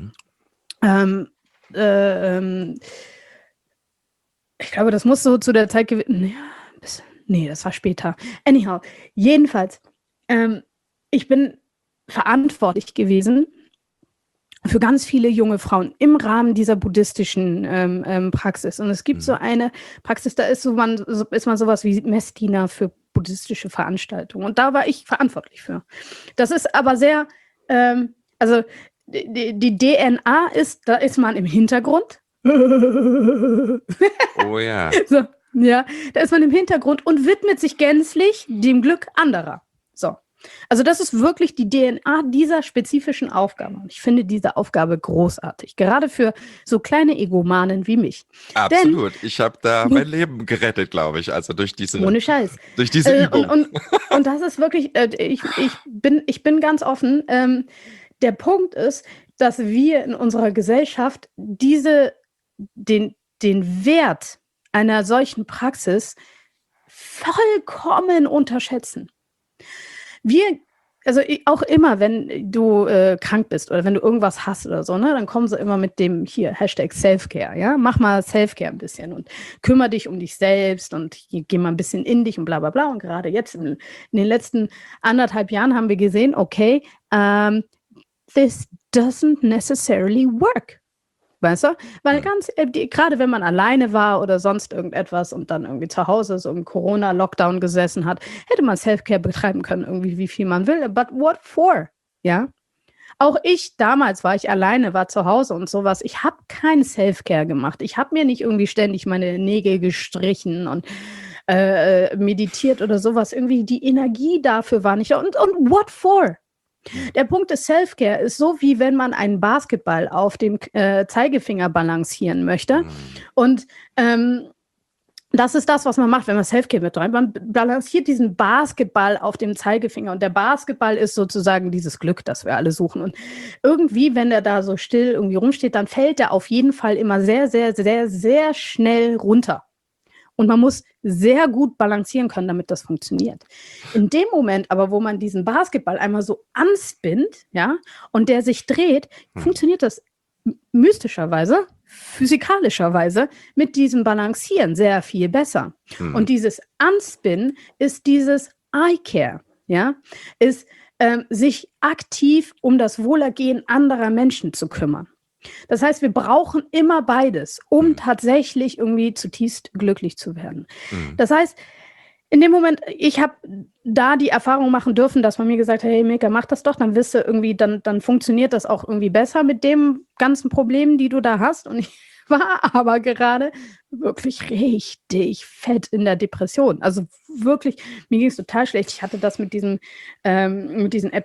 Ich glaube, das muss so zu der Zeit gewesen. Nee, das war später. Anyhow, jedenfalls, ich bin verantwortlich gewesen für ganz viele junge Frauen im Rahmen dieser buddhistischen Praxis. Und es gibt so eine Praxis, da ist man sowas wie Messdiener für buddhistische Veranstaltungen. Und da war ich verantwortlich für. Das ist aber sehr, also die DNA da ist man im Hintergrund. Oh ja. So, ja, da ist man im Hintergrund und widmet sich gänzlich dem Glück anderer. So. Also das ist wirklich die DNA dieser spezifischen Aufgabe. Und ich finde diese Aufgabe großartig. Gerade für so kleine Egomanen wie mich. Absolut. Ich habe da mein Leben gerettet, glaube ich. Also durch diese ohne Scheiß. Durch diese Übung. Und das ist wirklich, ich bin ganz offen. Der Punkt ist, dass wir in unserer Gesellschaft den Wert einer solchen Praxis vollkommen unterschätzen. Auch immer, wenn du krank bist oder wenn du irgendwas hast oder so, ne, dann kommen sie immer mit dem hier, Hashtag Selfcare, ja, mach mal Selfcare ein bisschen und kümmere dich um dich selbst und geh mal ein bisschen in dich und bla bla bla. Und gerade jetzt in den letzten 1,5 Jahren haben wir gesehen, okay, this doesn't necessarily work. Weißt du? Weil gerade wenn man alleine war oder sonst irgendetwas und dann irgendwie zu Hause so im Corona-Lockdown gesessen hat, hätte man Selfcare betreiben können, irgendwie wie viel man will. But what for? Ja? Auch damals war ich alleine, war zu Hause und sowas. Ich habe kein Selfcare gemacht. Ich habe mir nicht irgendwie ständig meine Nägel gestrichen und meditiert oder sowas. Irgendwie die Energie dafür war nicht da. Und what for? Der Punkt des Self-Care ist so, wie wenn man einen Basketball auf dem Zeigefinger balancieren möchte. Und das ist das, was man macht, wenn man Self-Care betreibt. Man balanciert diesen Basketball auf dem Zeigefinger. Und der Basketball ist sozusagen dieses Glück, das wir alle suchen. Und irgendwie, wenn der da so still irgendwie rumsteht, dann fällt der auf jeden Fall immer sehr, sehr, sehr, sehr schnell runter. Und man muss sehr gut balancieren können, damit das funktioniert. In dem Moment aber, wo man diesen Basketball einmal so anspinnt, ja, und der sich dreht, funktioniert das mystischerweise, physikalischerweise mit diesem Balancieren sehr viel besser. Und dieses Anspinnen ist dieses Eye-Care, ja, ist sich aktiv um das Wohlergehen anderer Menschen zu kümmern. Das heißt, wir brauchen immer beides, um tatsächlich irgendwie zutiefst glücklich zu werden. Das heißt, in dem Moment, ich habe da die Erfahrung machen dürfen, dass man mir gesagt hat, hey Milka, mach das doch, dann wirst du irgendwie, dann funktioniert das auch irgendwie besser mit dem ganzen Problem, die du da hast. Und ich war aber gerade wirklich richtig fett in der Depression. Also wirklich, mir ging es total schlecht. Ich hatte das mit diesen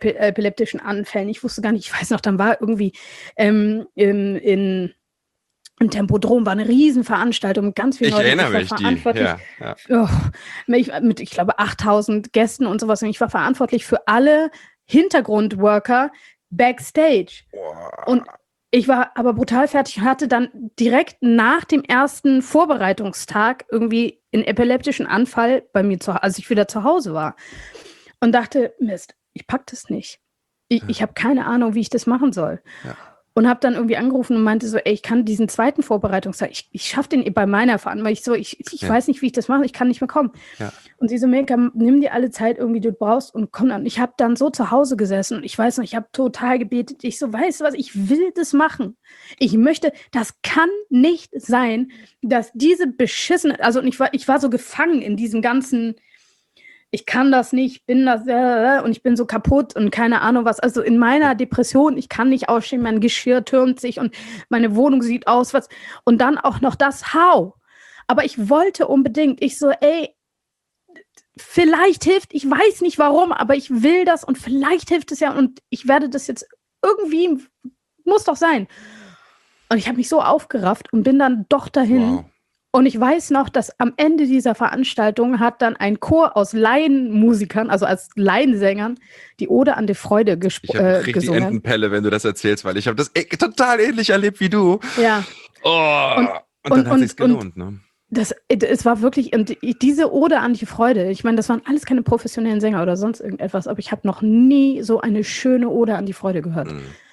epileptischen Anfällen. Ich wusste gar nicht, ich weiß noch, dann war irgendwie Im Tempodrom war eine Riesenveranstaltung mit ganz vielen Ich Leuten. erinnere war mich, verantwortlich mit, ich glaube, 8000 Gästen und sowas. Und ich war verantwortlich für alle Hintergrundworker backstage. Und ich war aber brutal fertig und hatte dann direkt nach dem ersten Vorbereitungstag irgendwie einen epileptischen Anfall bei mir, als ich wieder zu Hause war. Und dachte, Mist, ich pack das nicht. Ich habe keine Ahnung, wie ich das machen soll. Ja. Und habe dann irgendwie angerufen und meinte so, ey, ich kann diesen zweiten Vorbereitungstag, ich schaffe den bei meiner Verantwortung, weil ich weiß nicht, wie ich das mache, ich kann nicht mehr kommen. Ja. Und sie so, Milka, nimm dir alle Zeit irgendwie, du brauchst und komm dann. Ich habe dann so zu Hause gesessen und ich weiß noch, ich habe total gebetet. Ich so, weißt du was, ich will das machen. Ich möchte, das kann nicht sein, dass diese beschissene, also ich war so gefangen in diesem ganzen, ich kann das nicht, bin das, und ich bin so kaputt und keine Ahnung was. Also in meiner Depression, ich kann nicht aufstehen, mein Geschirr türmt sich und meine Wohnung sieht aus, was. Und dann auch noch das How. Aber ich wollte unbedingt, ich so, ey, vielleicht hilft, ich weiß nicht warum, aber ich will das und vielleicht hilft es ja und ich werde das jetzt irgendwie, muss doch sein. Und ich habe mich so aufgerafft und bin dann doch dahin. Wow. Und ich weiß noch, dass am Ende dieser Veranstaltung hat dann ein Chor aus Laienmusikern, also als Laiensängern, die Ode an die Freude Ich habe richtig gesungen. Entenpelle, wenn du das erzählst, weil ich habe das total ähnlich erlebt wie du. Ja. Oh, und dann hat sich's gelohnt, ne? Es war wirklich, und diese Ode an die Freude, ich meine, das waren alles keine professionellen Sänger oder sonst irgendetwas, aber ich habe noch nie so eine schöne Ode an die Freude gehört.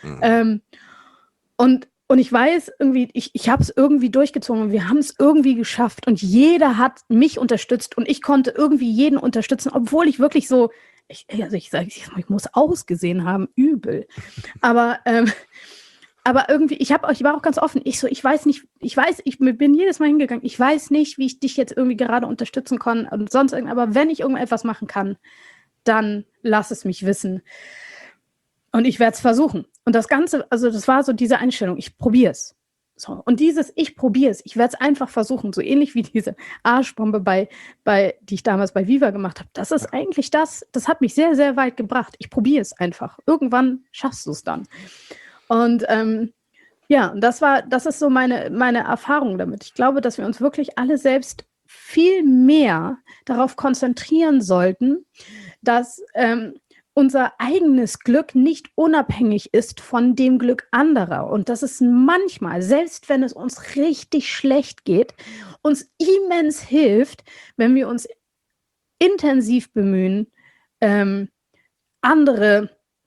Und ich weiß irgendwie, ich habe es irgendwie durchgezogen und wir haben es irgendwie geschafft und jeder hat mich unterstützt und ich konnte irgendwie jeden unterstützen, obwohl ich wirklich so, ich muss ausgesehen haben, übel. Aber irgendwie, ich war auch ganz offen. Ich bin jedes Mal hingegangen. Ich weiß nicht, wie ich dich jetzt irgendwie gerade unterstützen kann und sonst irgendwas. Aber wenn ich irgendetwas machen kann, dann lass es mich wissen. Und ich werde es versuchen. Und das Ganze, also das war so diese Einstellung, ich probiere es. So. Und dieses ich probiere es, ich werde es einfach versuchen, so ähnlich wie diese Arschbombe, die ich damals bei Viva gemacht habe. Das ist eigentlich das hat mich sehr, sehr weit gebracht. Ich probiere es einfach. Irgendwann schaffst du es dann. Und und das ist so meine Erfahrung damit. Ich glaube, dass wir uns wirklich alle selbst viel mehr darauf konzentrieren sollten, dass unser eigenes Glück nicht unabhängig ist von dem Glück anderer. Und dass es manchmal, selbst wenn es uns richtig schlecht geht, uns immens hilft, wenn wir uns intensiv bemühen, andere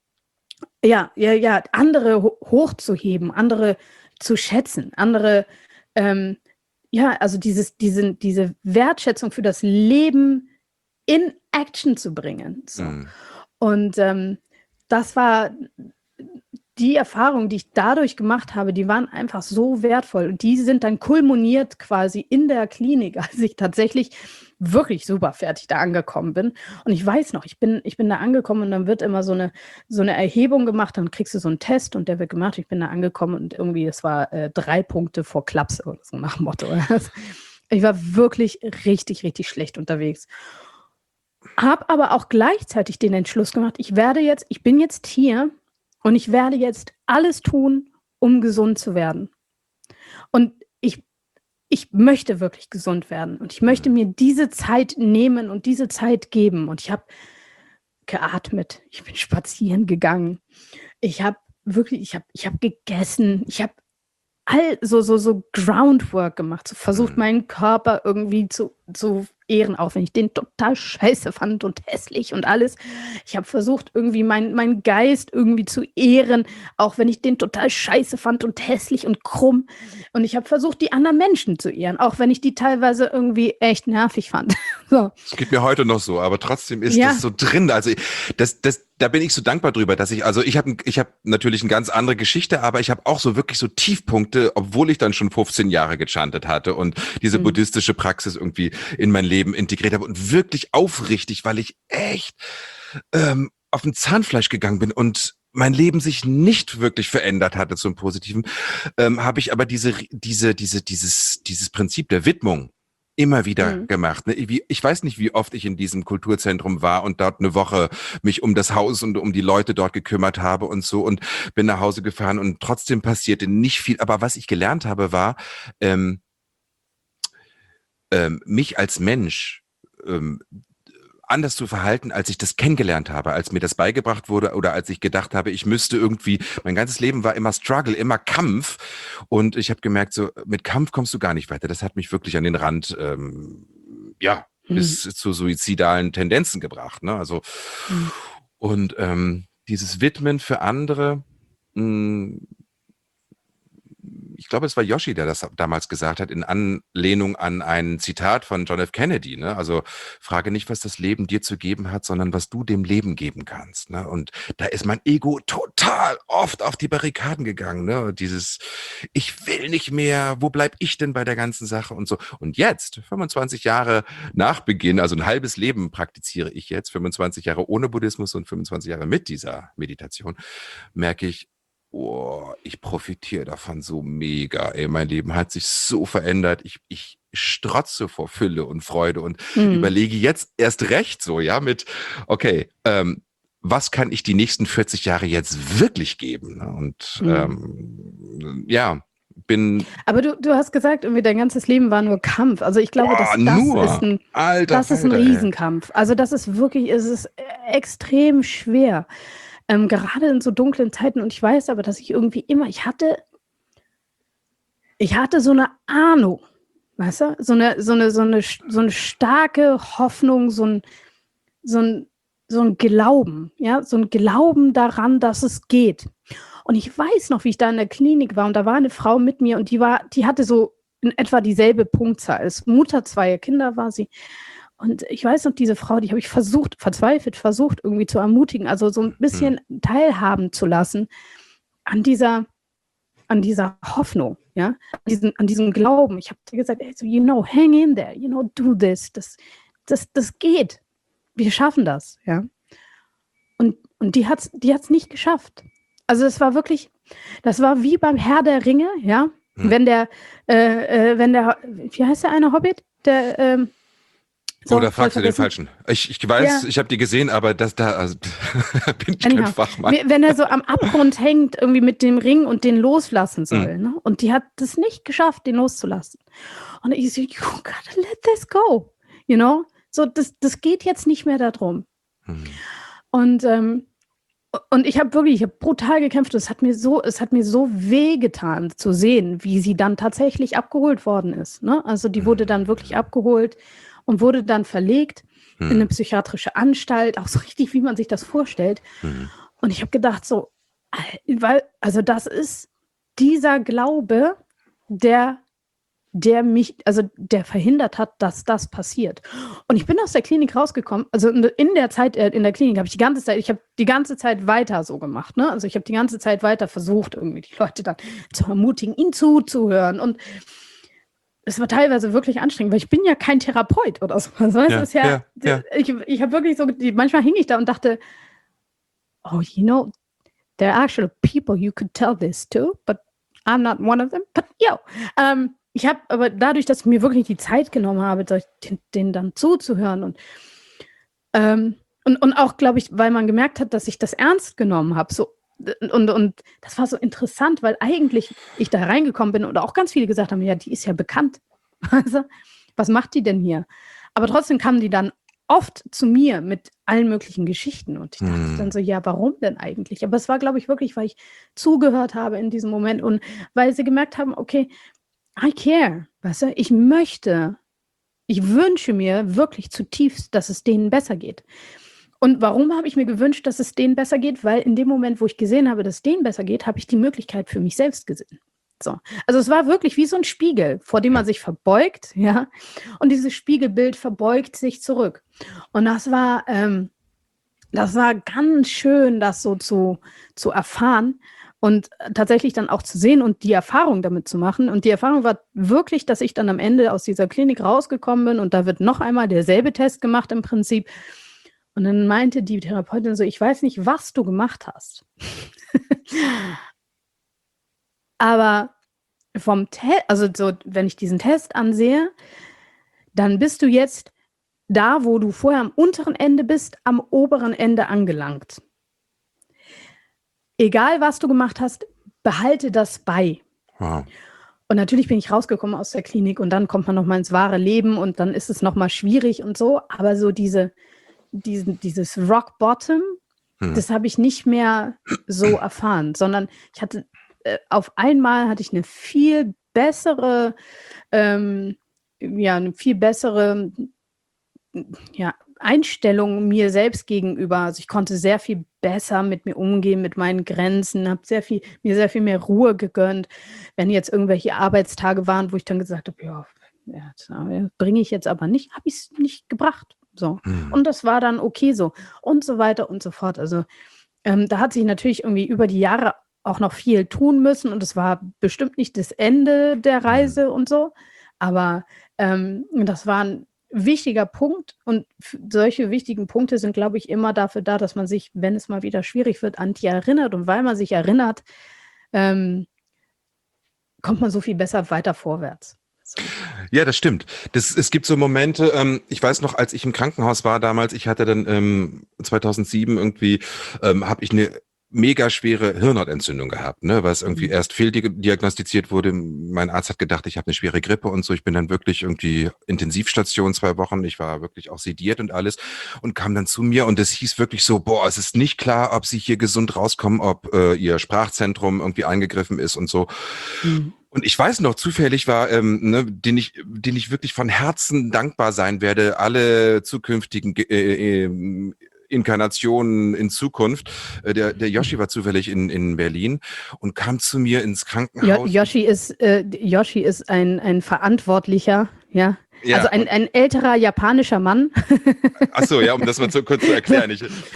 hochzuheben, andere zu schätzen, andere, also diese Wertschätzung für das Leben in Action zu bringen. So. Und das war die Erfahrung, die ich dadurch gemacht habe, die waren einfach so wertvoll. Und die sind dann kulminiert quasi in der Klinik, als ich tatsächlich wirklich super fertig da angekommen bin. Und ich weiß noch, ich bin da angekommen und dann wird immer so eine Erhebung gemacht, dann kriegst du so einen Test und der wird gemacht. Ich bin da angekommen und irgendwie, es war 3 Punkte vor Klaps oder so nach dem Motto. Ich war wirklich richtig, richtig schlecht unterwegs. Habe aber auch gleichzeitig den Entschluss gemacht, ich bin jetzt hier und ich werde jetzt alles tun, um gesund zu werden. Und ich möchte wirklich gesund werden und ich möchte mir diese Zeit nehmen und diese Zeit geben. Und ich habe geatmet, ich bin spazieren gegangen, ich habe gegessen, ich habe so Groundwork gemacht, so versucht, meinen Körper irgendwie zu ehren, auch wenn ich den total scheiße fand und hässlich und alles. Ich habe versucht, irgendwie meinen Geist irgendwie zu ehren, auch wenn ich den total scheiße fand und hässlich und krumm. Und ich habe versucht, die anderen Menschen zu ehren, auch wenn ich die teilweise irgendwie echt nervig fand. So. Das geht mir heute noch so, aber trotzdem ist das so drin. Also da bin ich so dankbar drüber, dass ich habe natürlich eine ganz andere Geschichte, aber ich habe auch so wirklich so Tiefpunkte, obwohl ich dann schon 15 Jahre gechantet hatte und diese buddhistische Praxis irgendwie in mein Leben integriert habe und wirklich aufrichtig, weil ich echt auf ein Zahnfleisch gegangen bin und mein Leben sich nicht wirklich verändert hatte zum Positiven, habe ich aber dieses Prinzip der Widmung Immer wieder gemacht. Ne? Ich weiß nicht, wie oft ich in diesem Kulturzentrum war und dort eine Woche mich um das Haus und um die Leute dort gekümmert habe und so und bin nach Hause gefahren und trotzdem passierte nicht viel. Aber was ich gelernt habe, war, mich als Mensch anders zu verhalten, als ich das kennengelernt habe, als mir das beigebracht wurde oder als ich gedacht habe, ich müsste irgendwie, mein ganzes Leben war immer Struggle, immer Kampf und ich habe gemerkt, so mit Kampf kommst du gar nicht weiter. Das hat mich wirklich an den Rand, bis zu suizidalen Tendenzen gebracht. Ne? Also und dieses Widmen für andere, ich glaube, es war Yoshi, der das damals gesagt hat, in Anlehnung an ein Zitat von John F. Kennedy. Ne? Also frage nicht, was das Leben dir zu geben hat, sondern was du dem Leben geben kannst. Ne? Und da ist mein Ego total oft auf die Barrikaden gegangen. Ne? Dieses, ich will nicht mehr, wo bleib ich denn bei der ganzen Sache und so. Und jetzt, 25 Jahre nach Beginn, also ein halbes Leben praktiziere ich jetzt, 25 Jahre ohne Buddhismus und 25 Jahre mit dieser Meditation, merke ich, oh, ich profitiere davon so mega. Ey, mein Leben hat sich so verändert. Ich strotze vor Fülle und Freude und überlege jetzt erst recht so, ja, mit, okay, was kann ich die nächsten 40 Jahre jetzt wirklich geben? Ne? Und Aber du hast gesagt, irgendwie dein ganzes Leben war nur Kampf. Also ich glaube, das ist ein Riesenkampf. Also das ist wirklich, es ist extrem schwer. Gerade in so dunklen Zeiten. Und ich weiß aber, dass ich irgendwie immer, ich hatte so eine Ahnung, weißt du? So eine starke Hoffnung, so ein Glauben, ja? So ein Glauben daran, dass es geht. Und ich weiß noch, wie ich da in der Klinik war und da war eine Frau mit mir und die hatte so in etwa dieselbe Punktzahl. Als Mutter zweier Kinder war sie. Und ich weiß noch, diese Frau, die habe ich verzweifelt versucht, irgendwie zu ermutigen, also so ein bisschen teilhaben zu lassen an dieser Hoffnung, ja, an diesem Glauben. Ich habe gesagt, hey, so, hang in there, do this. Das geht. Wir schaffen das, ja. Und die hat's nicht geschafft. Also es war wirklich, das war wie beim Herr der Ringe, ja. Wenn der, wie heißt der eine Hobbit? Der, da fragst du den Falschen. Ich weiß, ich habe die gesehen, aber bin ich kein Fachmann. Wenn er so am Abgrund hängt, irgendwie mit dem Ring und den loslassen soll. Ne? Und die hat das nicht geschafft, den loszulassen. Und ich so, you gotta let this go. So, das geht jetzt nicht mehr darum. Und ich habe brutal gekämpft. Es hat mir so wehgetan zu sehen, wie sie dann tatsächlich abgeholt worden ist. Ne? Also die wurde dann wirklich abgeholt und wurde dann verlegt in eine psychiatrische Anstalt, auch so richtig, wie man sich das vorstellt. Und ich habe gedacht so, also das ist dieser Glaube, der verhindert hat, dass das passiert. Und ich bin aus der Klinik rausgekommen, also in der Zeit in der Klinik habe ich die ganze Zeit weiter so gemacht, ne? Also ich habe die ganze Zeit weiter versucht, irgendwie die Leute dann zu ermutigen, ihnen zuzuhören und es war teilweise wirklich anstrengend, weil ich bin ja kein Therapeut oder so. Also, ich habe wirklich so, manchmal hing ich da und dachte, oh, there are actually people you could tell this to, but I'm not one of them. But ich habe aber dadurch, dass ich mir wirklich die Zeit genommen habe, denen dann zuzuhören und auch, glaube ich, weil man gemerkt hat, dass ich das ernst genommen habe, so. Und das war so interessant, weil eigentlich ich da reingekommen bin und auch ganz viele gesagt haben, ja, die ist ja bekannt. Also, was macht die denn hier? Aber trotzdem kamen die dann oft zu mir mit allen möglichen Geschichten und ich dachte dann so, ja, warum denn eigentlich? Aber es war, glaube ich, wirklich, weil ich zugehört habe in diesem Moment und weil sie gemerkt haben, okay, I care, weißt du, ich wünsche mir wirklich zutiefst, dass es denen besser geht. Und warum habe ich mir gewünscht, dass es denen besser geht? Weil in dem Moment, wo ich gesehen habe, dass es denen besser geht, habe ich die Möglichkeit für mich selbst gesehen. So. Also es war wirklich wie so ein Spiegel, vor dem man sich verbeugt, ja. Und dieses Spiegelbild verbeugt sich zurück. Und das war ganz schön, das so zu erfahren und tatsächlich dann auch zu sehen und die Erfahrung damit zu machen. Und die Erfahrung war wirklich, dass ich dann am Ende aus dieser Klinik rausgekommen bin und da wird noch einmal derselbe Test gemacht im Prinzip. Und dann meinte die Therapeutin so, ich weiß nicht, was du gemacht hast. Aber vom Test, also so, wenn ich diesen Test ansehe, dann bist du jetzt da, wo du vorher am unteren Ende bist, am oberen Ende angelangt. Egal, was du gemacht hast, behalte das bei. Wow. Und natürlich bin ich rausgekommen aus der Klinik und dann kommt man nochmal ins wahre Leben und dann ist es nochmal schwierig und so. Aber so dieses Rock Bottom, das habe ich nicht mehr so erfahren, sondern ich hatte auf einmal hatte ich eine viel bessere Einstellung mir selbst gegenüber. Also ich konnte sehr viel besser mit mir umgehen, mit meinen Grenzen, habe mir sehr viel mehr Ruhe gegönnt. Wenn jetzt irgendwelche Arbeitstage waren, wo ich dann gesagt habe, bringe ich jetzt aber nicht, habe ich es nicht gebracht. So. Und das war dann okay so. Und so weiter und so fort. Also da hat sich natürlich irgendwie über die Jahre auch noch viel tun müssen und es war bestimmt nicht das Ende der Reise und so. Aber das war ein wichtiger Punkt und solche wichtigen Punkte sind, glaube ich, immer dafür da, dass man sich, wenn es mal wieder schwierig wird, an die erinnert und weil man sich erinnert, kommt man so viel besser weiter vorwärts. So. Ja, das stimmt. Es gibt so Momente, ich weiß noch, als ich im Krankenhaus war damals, ich hatte dann 2007 irgendwie, habe ich eine mega schwere Hirnhautentzündung gehabt, ne, was irgendwie erst fehldiagnostiziert wurde. Mein Arzt hat gedacht, ich habe eine schwere Grippe und so. Ich bin dann wirklich irgendwie Intensivstation 2 Wochen. Ich war wirklich auch sediert und alles und kam dann zu mir und es hieß wirklich so, es ist nicht klar, ob Sie hier gesund rauskommen, ob Ihr Sprachzentrum irgendwie eingegriffen ist und so. Und ich weiß noch, zufällig war, den ich wirklich von Herzen dankbar sein werde, alle zukünftigen Inkarnationen in Zukunft. Der Yoshi war zufällig in Berlin und kam zu mir ins Krankenhaus. Yoshi ist ein Verantwortlicher, ja. Ja, also ein älterer japanischer Mann. Ach so, ja, um das mal kurz zu erklären.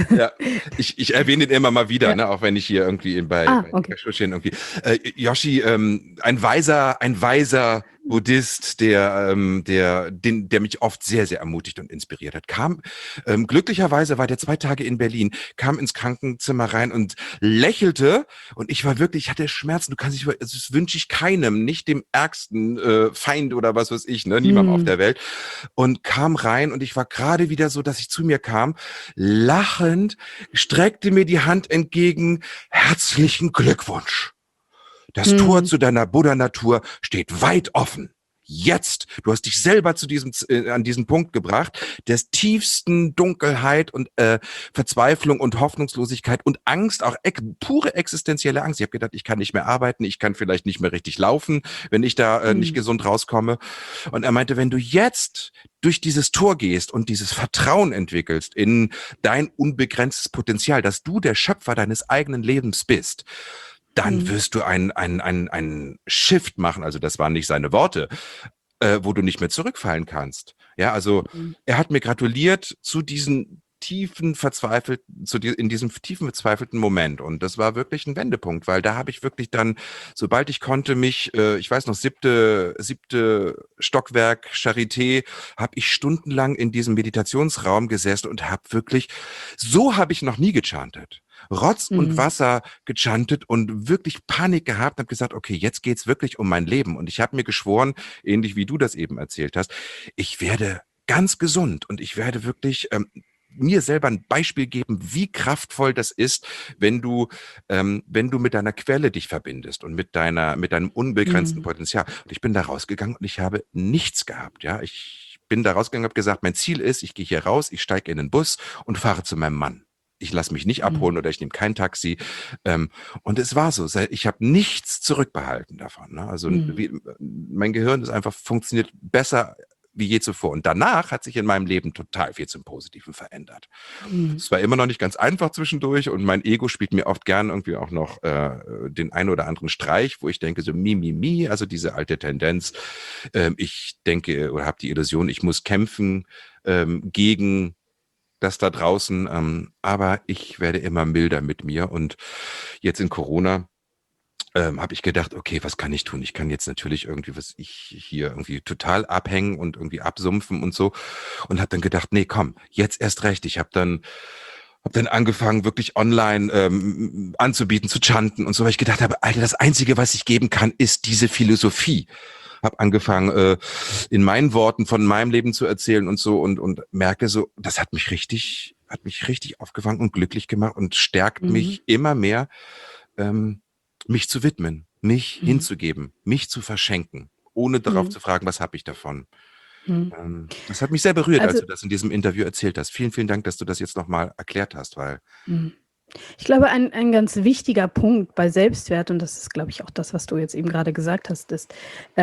Ich erwähne ihn immer mal wieder, ne, auch wenn ich hier irgendwie bei Schuschin irgendwie. Yoshi, ein weiser Buddhist, der mich oft sehr, sehr ermutigt und inspiriert hat. Glücklicherweise war der 2 Tage in Berlin, kam ins Krankenzimmer rein und lächelte und ich hatte Schmerzen. Das wünsche ich keinem, nicht dem ärgsten Feind oder was weiß ich, ne, niemandem auf der Welt. Und kam rein und ich war gerade wieder so, dass ich zu mir kam, lachend, streckte mir die Hand entgegen, herzlichen Glückwunsch. Das Tor zu deiner Buddha-Natur steht weit offen. Jetzt, du hast dich selber an diesen Punkt gebracht, des tiefsten Dunkelheit und Verzweiflung und Hoffnungslosigkeit und Angst, auch pure existenzielle Angst. Ich habe gedacht, ich kann nicht mehr arbeiten, ich kann vielleicht nicht mehr richtig laufen, wenn ich da nicht gesund rauskomme. Und er meinte, wenn du jetzt durch dieses Tor gehst und dieses Vertrauen entwickelst in dein unbegrenztes Potenzial, dass du der Schöpfer deines eigenen Lebens bist, dann wirst du einen Shift machen, also das waren nicht seine Worte, wo du nicht mehr zurückfallen kannst. Ja, also er hat mir gratuliert zu diesem tiefen verzweifelten Moment und das war wirklich ein Wendepunkt, weil da habe ich wirklich dann, sobald ich konnte, mich, ich weiß noch, siebte Stockwerk Charité, habe ich stundenlang in diesem Meditationsraum gesessen und so habe ich noch nie gechantet. Rotz und Wasser gechantet und wirklich Panik gehabt und habe gesagt, okay, jetzt geht's wirklich um mein Leben. Und ich habe mir geschworen, ähnlich wie du das eben erzählt hast, ich werde ganz gesund und ich werde wirklich mir selber ein Beispiel geben, wie kraftvoll das ist, wenn du mit deiner Quelle dich verbindest und mit deinem unbegrenzten Potenzial. Und ich bin da rausgegangen und ich habe nichts gehabt. Ja, ich bin da rausgegangen und habe gesagt, mein Ziel ist, ich gehe hier raus, ich steige in den Bus und fahre zu meinem Mann. Ich lasse mich nicht abholen oder ich nehme kein Taxi. Und es war so. Ich habe nichts zurückbehalten davon. Ne? Also mein Gehirn ist einfach funktioniert besser wie je zuvor. Und danach hat sich in meinem Leben total viel zum Positiven verändert. Es war immer noch nicht ganz einfach zwischendurch und mein Ego spielt mir oft gern irgendwie auch noch den einen oder anderen Streich, wo ich denke so also diese alte Tendenz. Ich denke oder habe die Illusion, ich muss kämpfen gegen das da draußen, aber ich werde immer milder mit mir und jetzt in Corona habe ich gedacht, okay, was kann ich tun? Ich kann jetzt natürlich irgendwie total abhängen und irgendwie absumpfen und so und habe dann gedacht, nee, komm, jetzt erst recht. Ich habe dann angefangen, wirklich online anzubieten, zu chanten und so, weil ich gedacht habe, Alter, das Einzige, was ich geben kann, ist diese Philosophie. habe angefangen, in meinen Worten von meinem Leben zu erzählen und so und merke so, das hat mich richtig aufgefangen und glücklich gemacht und stärkt mich immer mehr, mich zu widmen, mich hinzugeben, mich zu verschenken, ohne darauf zu fragen, was habe ich davon. Das hat mich sehr berührt, als du das in diesem Interview erzählt hast. Vielen, vielen Dank, dass du das jetzt nochmal erklärt hast, weil ich glaube, ein ganz wichtiger Punkt bei Selbstwert, und das ist, glaube ich, auch das, was du jetzt eben gerade gesagt hast, ist,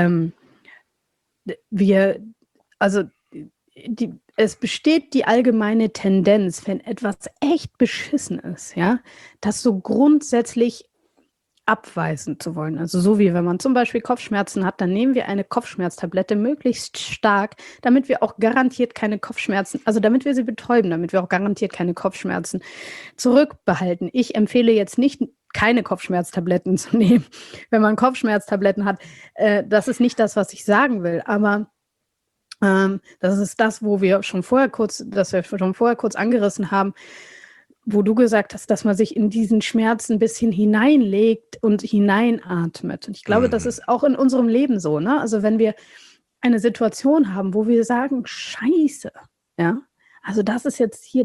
es besteht die allgemeine Tendenz, wenn etwas echt beschissen ist, ja, das so grundsätzlich abweisen zu wollen. Also so wie wenn man zum Beispiel Kopfschmerzen hat, dann nehmen wir eine Kopfschmerztablette möglichst stark, damit wir auch garantiert keine Kopfschmerzen, also damit wir sie betäuben, damit wir auch garantiert keine Kopfschmerzen zurückbehalten. Ich empfehle jetzt nicht, keine Kopfschmerztabletten zu nehmen, wenn man Kopfschmerztabletten hat. Das ist nicht das, was ich sagen will, aber das ist das, wo wir schon vorher kurz angerissen haben, wo du gesagt hast, dass man sich in diesen Schmerz ein bisschen hineinlegt und hineinatmet. Und ich glaube, das ist auch in unserem Leben so, ne? Also wenn wir eine Situation haben, wo wir sagen, Scheiße, ja, also das ist jetzt hier,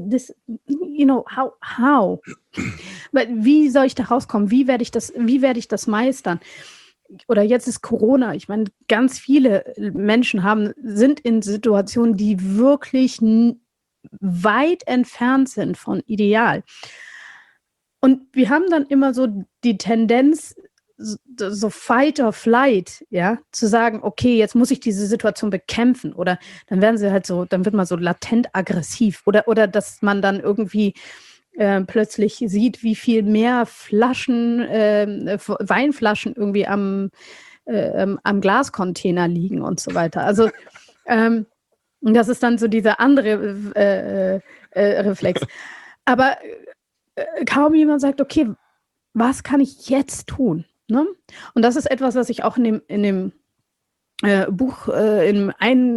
how? Wie soll ich da rauskommen? Wie werde ich das meistern? Oder jetzt ist Corona. Ich meine, ganz viele Menschen sind in Situationen, die wirklich weit entfernt sind von ideal. Und wir haben dann immer so die Tendenz, so fight or flight, ja, zu sagen, okay, jetzt muss ich diese Situation bekämpfen, oder dann wird man so latent aggressiv, oder dass man dann irgendwie plötzlich sieht, wie viel mehr Weinflaschen irgendwie am Glascontainer liegen und so weiter. Also und das ist dann so dieser andere Reflex. Aber kaum jemand sagt, okay, was kann ich jetzt tun? Ne? Und das ist etwas, was ich auch in dem Buch, in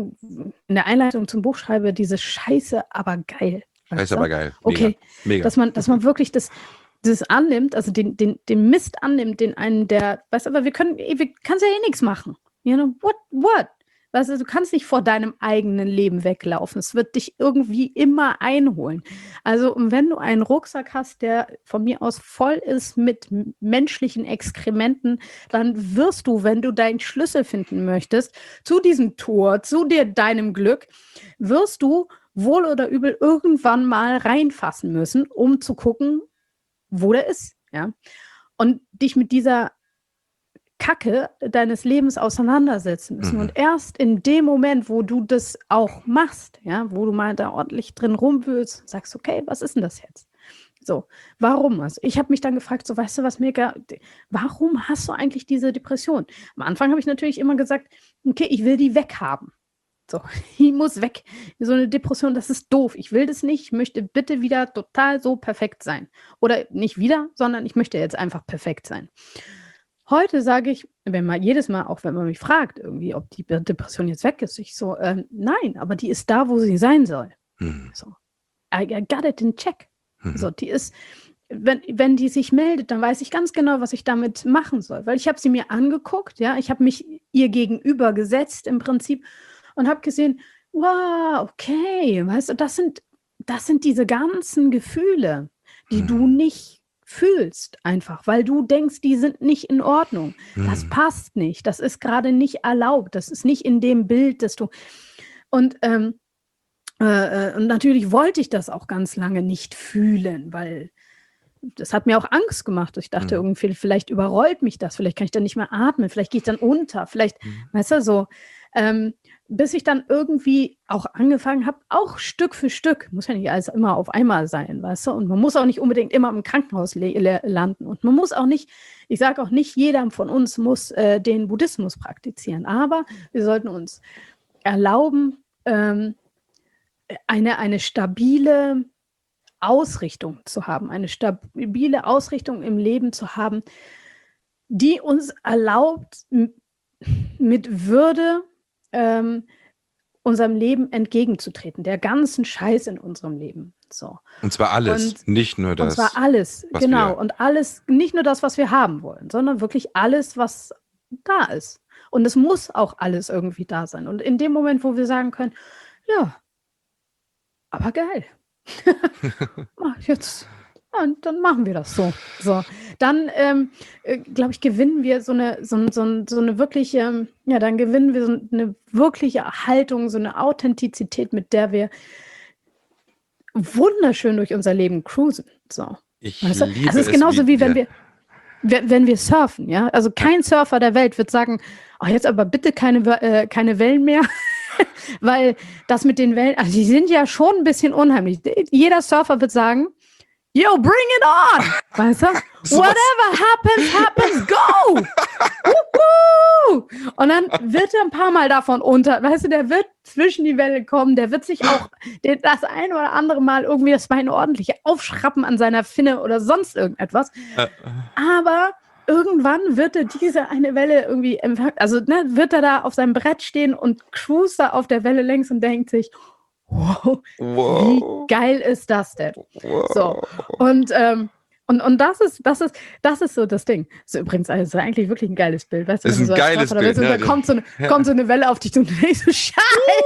der Einleitung zum Buch schreibe, diese Scheiße, aber geil. Scheiße, aber geil. Okay, mega. Dass man wirklich das annimmt, also den Mist annimmt, den einen, weißt du, aber kannst ja eh nichts machen. You know, what? Weißt du, du kannst nicht vor deinem eigenen Leben weglaufen. Es wird dich irgendwie immer einholen. Also, wenn du einen Rucksack hast, der von mir aus voll ist mit menschlichen Exkrementen, dann wirst du, wenn du deinen Schlüssel finden möchtest, zu diesem Tor, zu deinem Glück, wirst du wohl oder übel irgendwann mal reinfassen müssen, um zu gucken, wo der ist. Ja? Und dich mit dieser Kacke deines Lebens auseinandersetzen müssen. Und erst in dem Moment, wo du das auch machst, ja, wo du mal da ordentlich drin rumwühlst, sagst, okay, was ist denn das jetzt? So, warum? Also ich habe mich dann gefragt, so, weißt du was, warum hast du eigentlich diese Depression? Am Anfang habe ich natürlich immer gesagt, okay, ich will die weghaben. So, die muss weg. So eine Depression, das ist doof. Ich will das nicht. Ich möchte bitte wieder total so perfekt sein. Oder nicht wieder, sondern ich möchte jetzt einfach perfekt sein. Heute sage ich, jedes Mal, auch wenn man mich fragt, irgendwie, ob die Depression jetzt weg ist, ich so, nein, aber die ist da, wo sie sein soll. So, I got it in check. So, die ist, wenn die sich meldet, dann weiß ich ganz genau, was ich damit machen soll. Weil ich habe sie mir angeguckt, ja, ich habe mich ihr gegenüber gesetzt im Prinzip und habe gesehen, wow, okay, weißt du, das sind diese ganzen Gefühle, die du nicht fühlst einfach, weil du denkst, die sind nicht in Ordnung. Das passt nicht. Das ist gerade nicht erlaubt. Das ist nicht in dem Bild, das du... Und natürlich wollte ich das auch ganz lange nicht fühlen, weil das hat mir auch Angst gemacht. Ich dachte irgendwie, vielleicht überrollt mich das, vielleicht kann ich dann nicht mehr atmen, vielleicht gehe ich dann unter, vielleicht, weißt du, so... bis ich dann irgendwie auch angefangen habe, auch Stück für Stück, muss ja nicht alles immer auf einmal sein, weißt du, und man muss auch nicht unbedingt immer im Krankenhaus landen und man muss auch nicht, ich sage auch nicht, jeder von uns muss den Buddhismus praktizieren, aber wir sollten uns erlauben, eine stabile Ausrichtung zu haben, eine stabile Ausrichtung im Leben zu haben, die uns erlaubt, mit Würde unserem Leben entgegenzutreten, der ganzen Scheiß in unserem Leben. So. Und zwar alles, nicht nur das. Und zwar alles, genau. Und alles, nicht nur das, was wir haben wollen, sondern wirklich alles, was da ist. Und es muss auch alles irgendwie da sein. Und in dem Moment, wo wir sagen können, ja, aber geil. Jetzt, ja, dann machen wir das so. Dann, glaube ich, gewinnen wir so eine wirkliche, dann gewinnen wir so eine wirkliche Haltung, so eine Authentizität, mit der wir wunderschön durch unser Leben cruisen. So. Ich Weißt du? liebe Also es ist genauso wie wenn wir surfen, ja. Also kein Surfer der Welt wird sagen, oh, jetzt aber bitte keine Wellen mehr. Weil das mit den Wellen, also die sind ja schon ein bisschen unheimlich. Jeder Surfer wird sagen, yo, bring it on! Weißt du? Whatever happens, go! Woohoo! Und dann wird er ein paar Mal davon weißt du, der wird zwischen die Welle kommen, der wird sich auch das ein oder andere Mal irgendwie das Bein ordentlich aufschrappen an seiner Finne oder sonst irgendetwas. Aber irgendwann wird er diese eine Welle irgendwie empfangen, also wird er da auf seinem Brett stehen und cruist da auf der Welle längs und denkt sich, wow, wie geil ist das denn? Wow. So, und das ist so das Ding. So übrigens, also eigentlich wirklich ein geiles Bild. Weißt du, ist ein geiles Bild. Da kommt so eine Welle auf dich und du denkst so, Scheiße.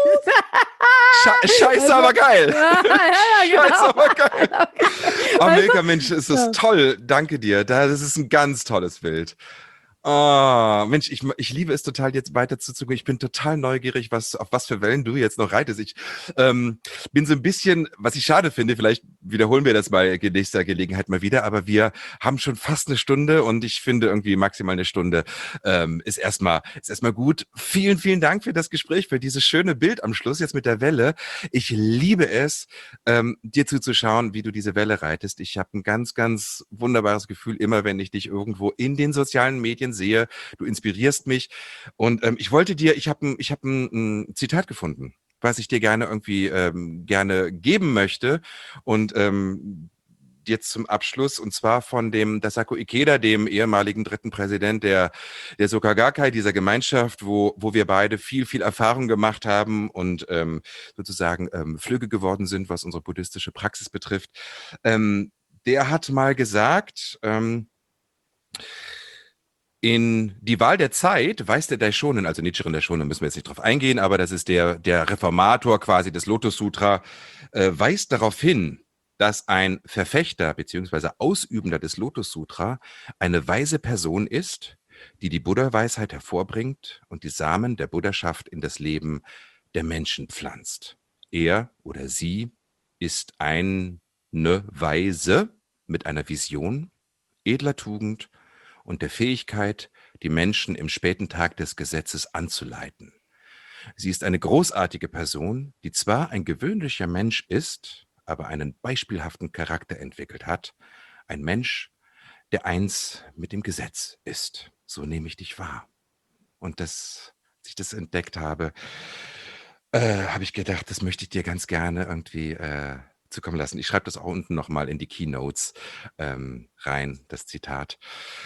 Scheiße, aber geil. Ja, genau. Scheiße, aber geil. Oh, Milka, Mensch, ist das Ja. toll. Danke dir. Das ist ein ganz tolles Bild. Oh, Mensch, ich liebe es total, jetzt weiter zuzugehen. Ich bin total neugierig, auf was für Wellen du jetzt noch reitest. Ich bin so ein bisschen, was ich schade finde, vielleicht wiederholen wir das bei nächster Gelegenheit mal wieder, aber wir haben schon fast eine Stunde und ich finde irgendwie maximal eine Stunde ist erstmal gut. Vielen, vielen Dank für das Gespräch, für dieses schöne Bild am Schluss jetzt mit der Welle. Ich liebe es, dir zuzuschauen, wie du diese Welle reitest. Ich habe ein ganz, ganz wunderbares Gefühl, immer wenn ich dich irgendwo in den sozialen Medien sehe. Du inspirierst mich. Und ich habe ein Zitat gefunden, was ich dir gerne gerne geben möchte. Und jetzt zum Abschluss, und zwar von dem Daisaku Ikeda, dem ehemaligen 3. Präsident der Soka Gakkai, dieser Gemeinschaft, wo wir beide viel, viel Erfahrung gemacht haben und sozusagen flügge geworden sind, was unsere buddhistische Praxis betrifft. Der hat mal gesagt, in die Wahl der Zeit weist der Daishonin, also Nichiren Daishonin, müssen wir jetzt nicht drauf eingehen, aber das ist der Reformator quasi des Lotus Sutra, weist darauf hin, dass ein Verfechter bzw. Ausübender des Lotus Sutra eine weise Person ist, die die Buddha-Weisheit hervorbringt und die Samen der Buddhaschaft in das Leben der Menschen pflanzt. Er oder sie ist eine Weise mit einer Vision, edler Tugend und der Fähigkeit, die Menschen im späten Tag des Gesetzes anzuleiten. Sie ist eine großartige Person, die zwar ein gewöhnlicher Mensch ist, aber einen beispielhaften Charakter entwickelt hat. Ein Mensch, der eins mit dem Gesetz ist. So nehme ich dich wahr. Und als ich das entdeckt habe, habe ich gedacht, das möchte ich dir ganz gerne irgendwie zukommen lassen. Ich schreibe das auch unten nochmal in die Keynotes rein, das Zitat.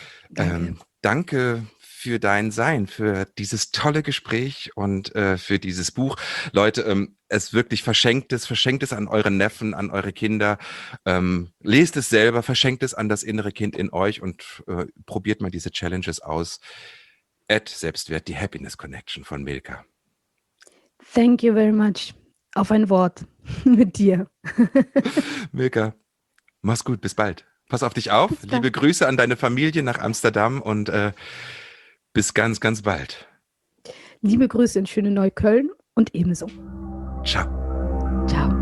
Danke für dein Sein, für dieses tolle Gespräch und für dieses Buch. Leute, es wirklich verschenkt es an eure Neffen, an eure Kinder. Lest es selber, verschenkt es an das innere Kind in euch und probiert mal diese Challenges aus. Selbstwert, die Happiness Connection von Milka. Thank you very much. Auf ein Wort mit dir. Milka, mach's gut, bis bald. Pass auf dich auf. Liebe Grüße an deine Familie nach Amsterdam und bis ganz, ganz bald. Liebe Grüße in schöne Neukölln und ebenso. Ciao. Ciao.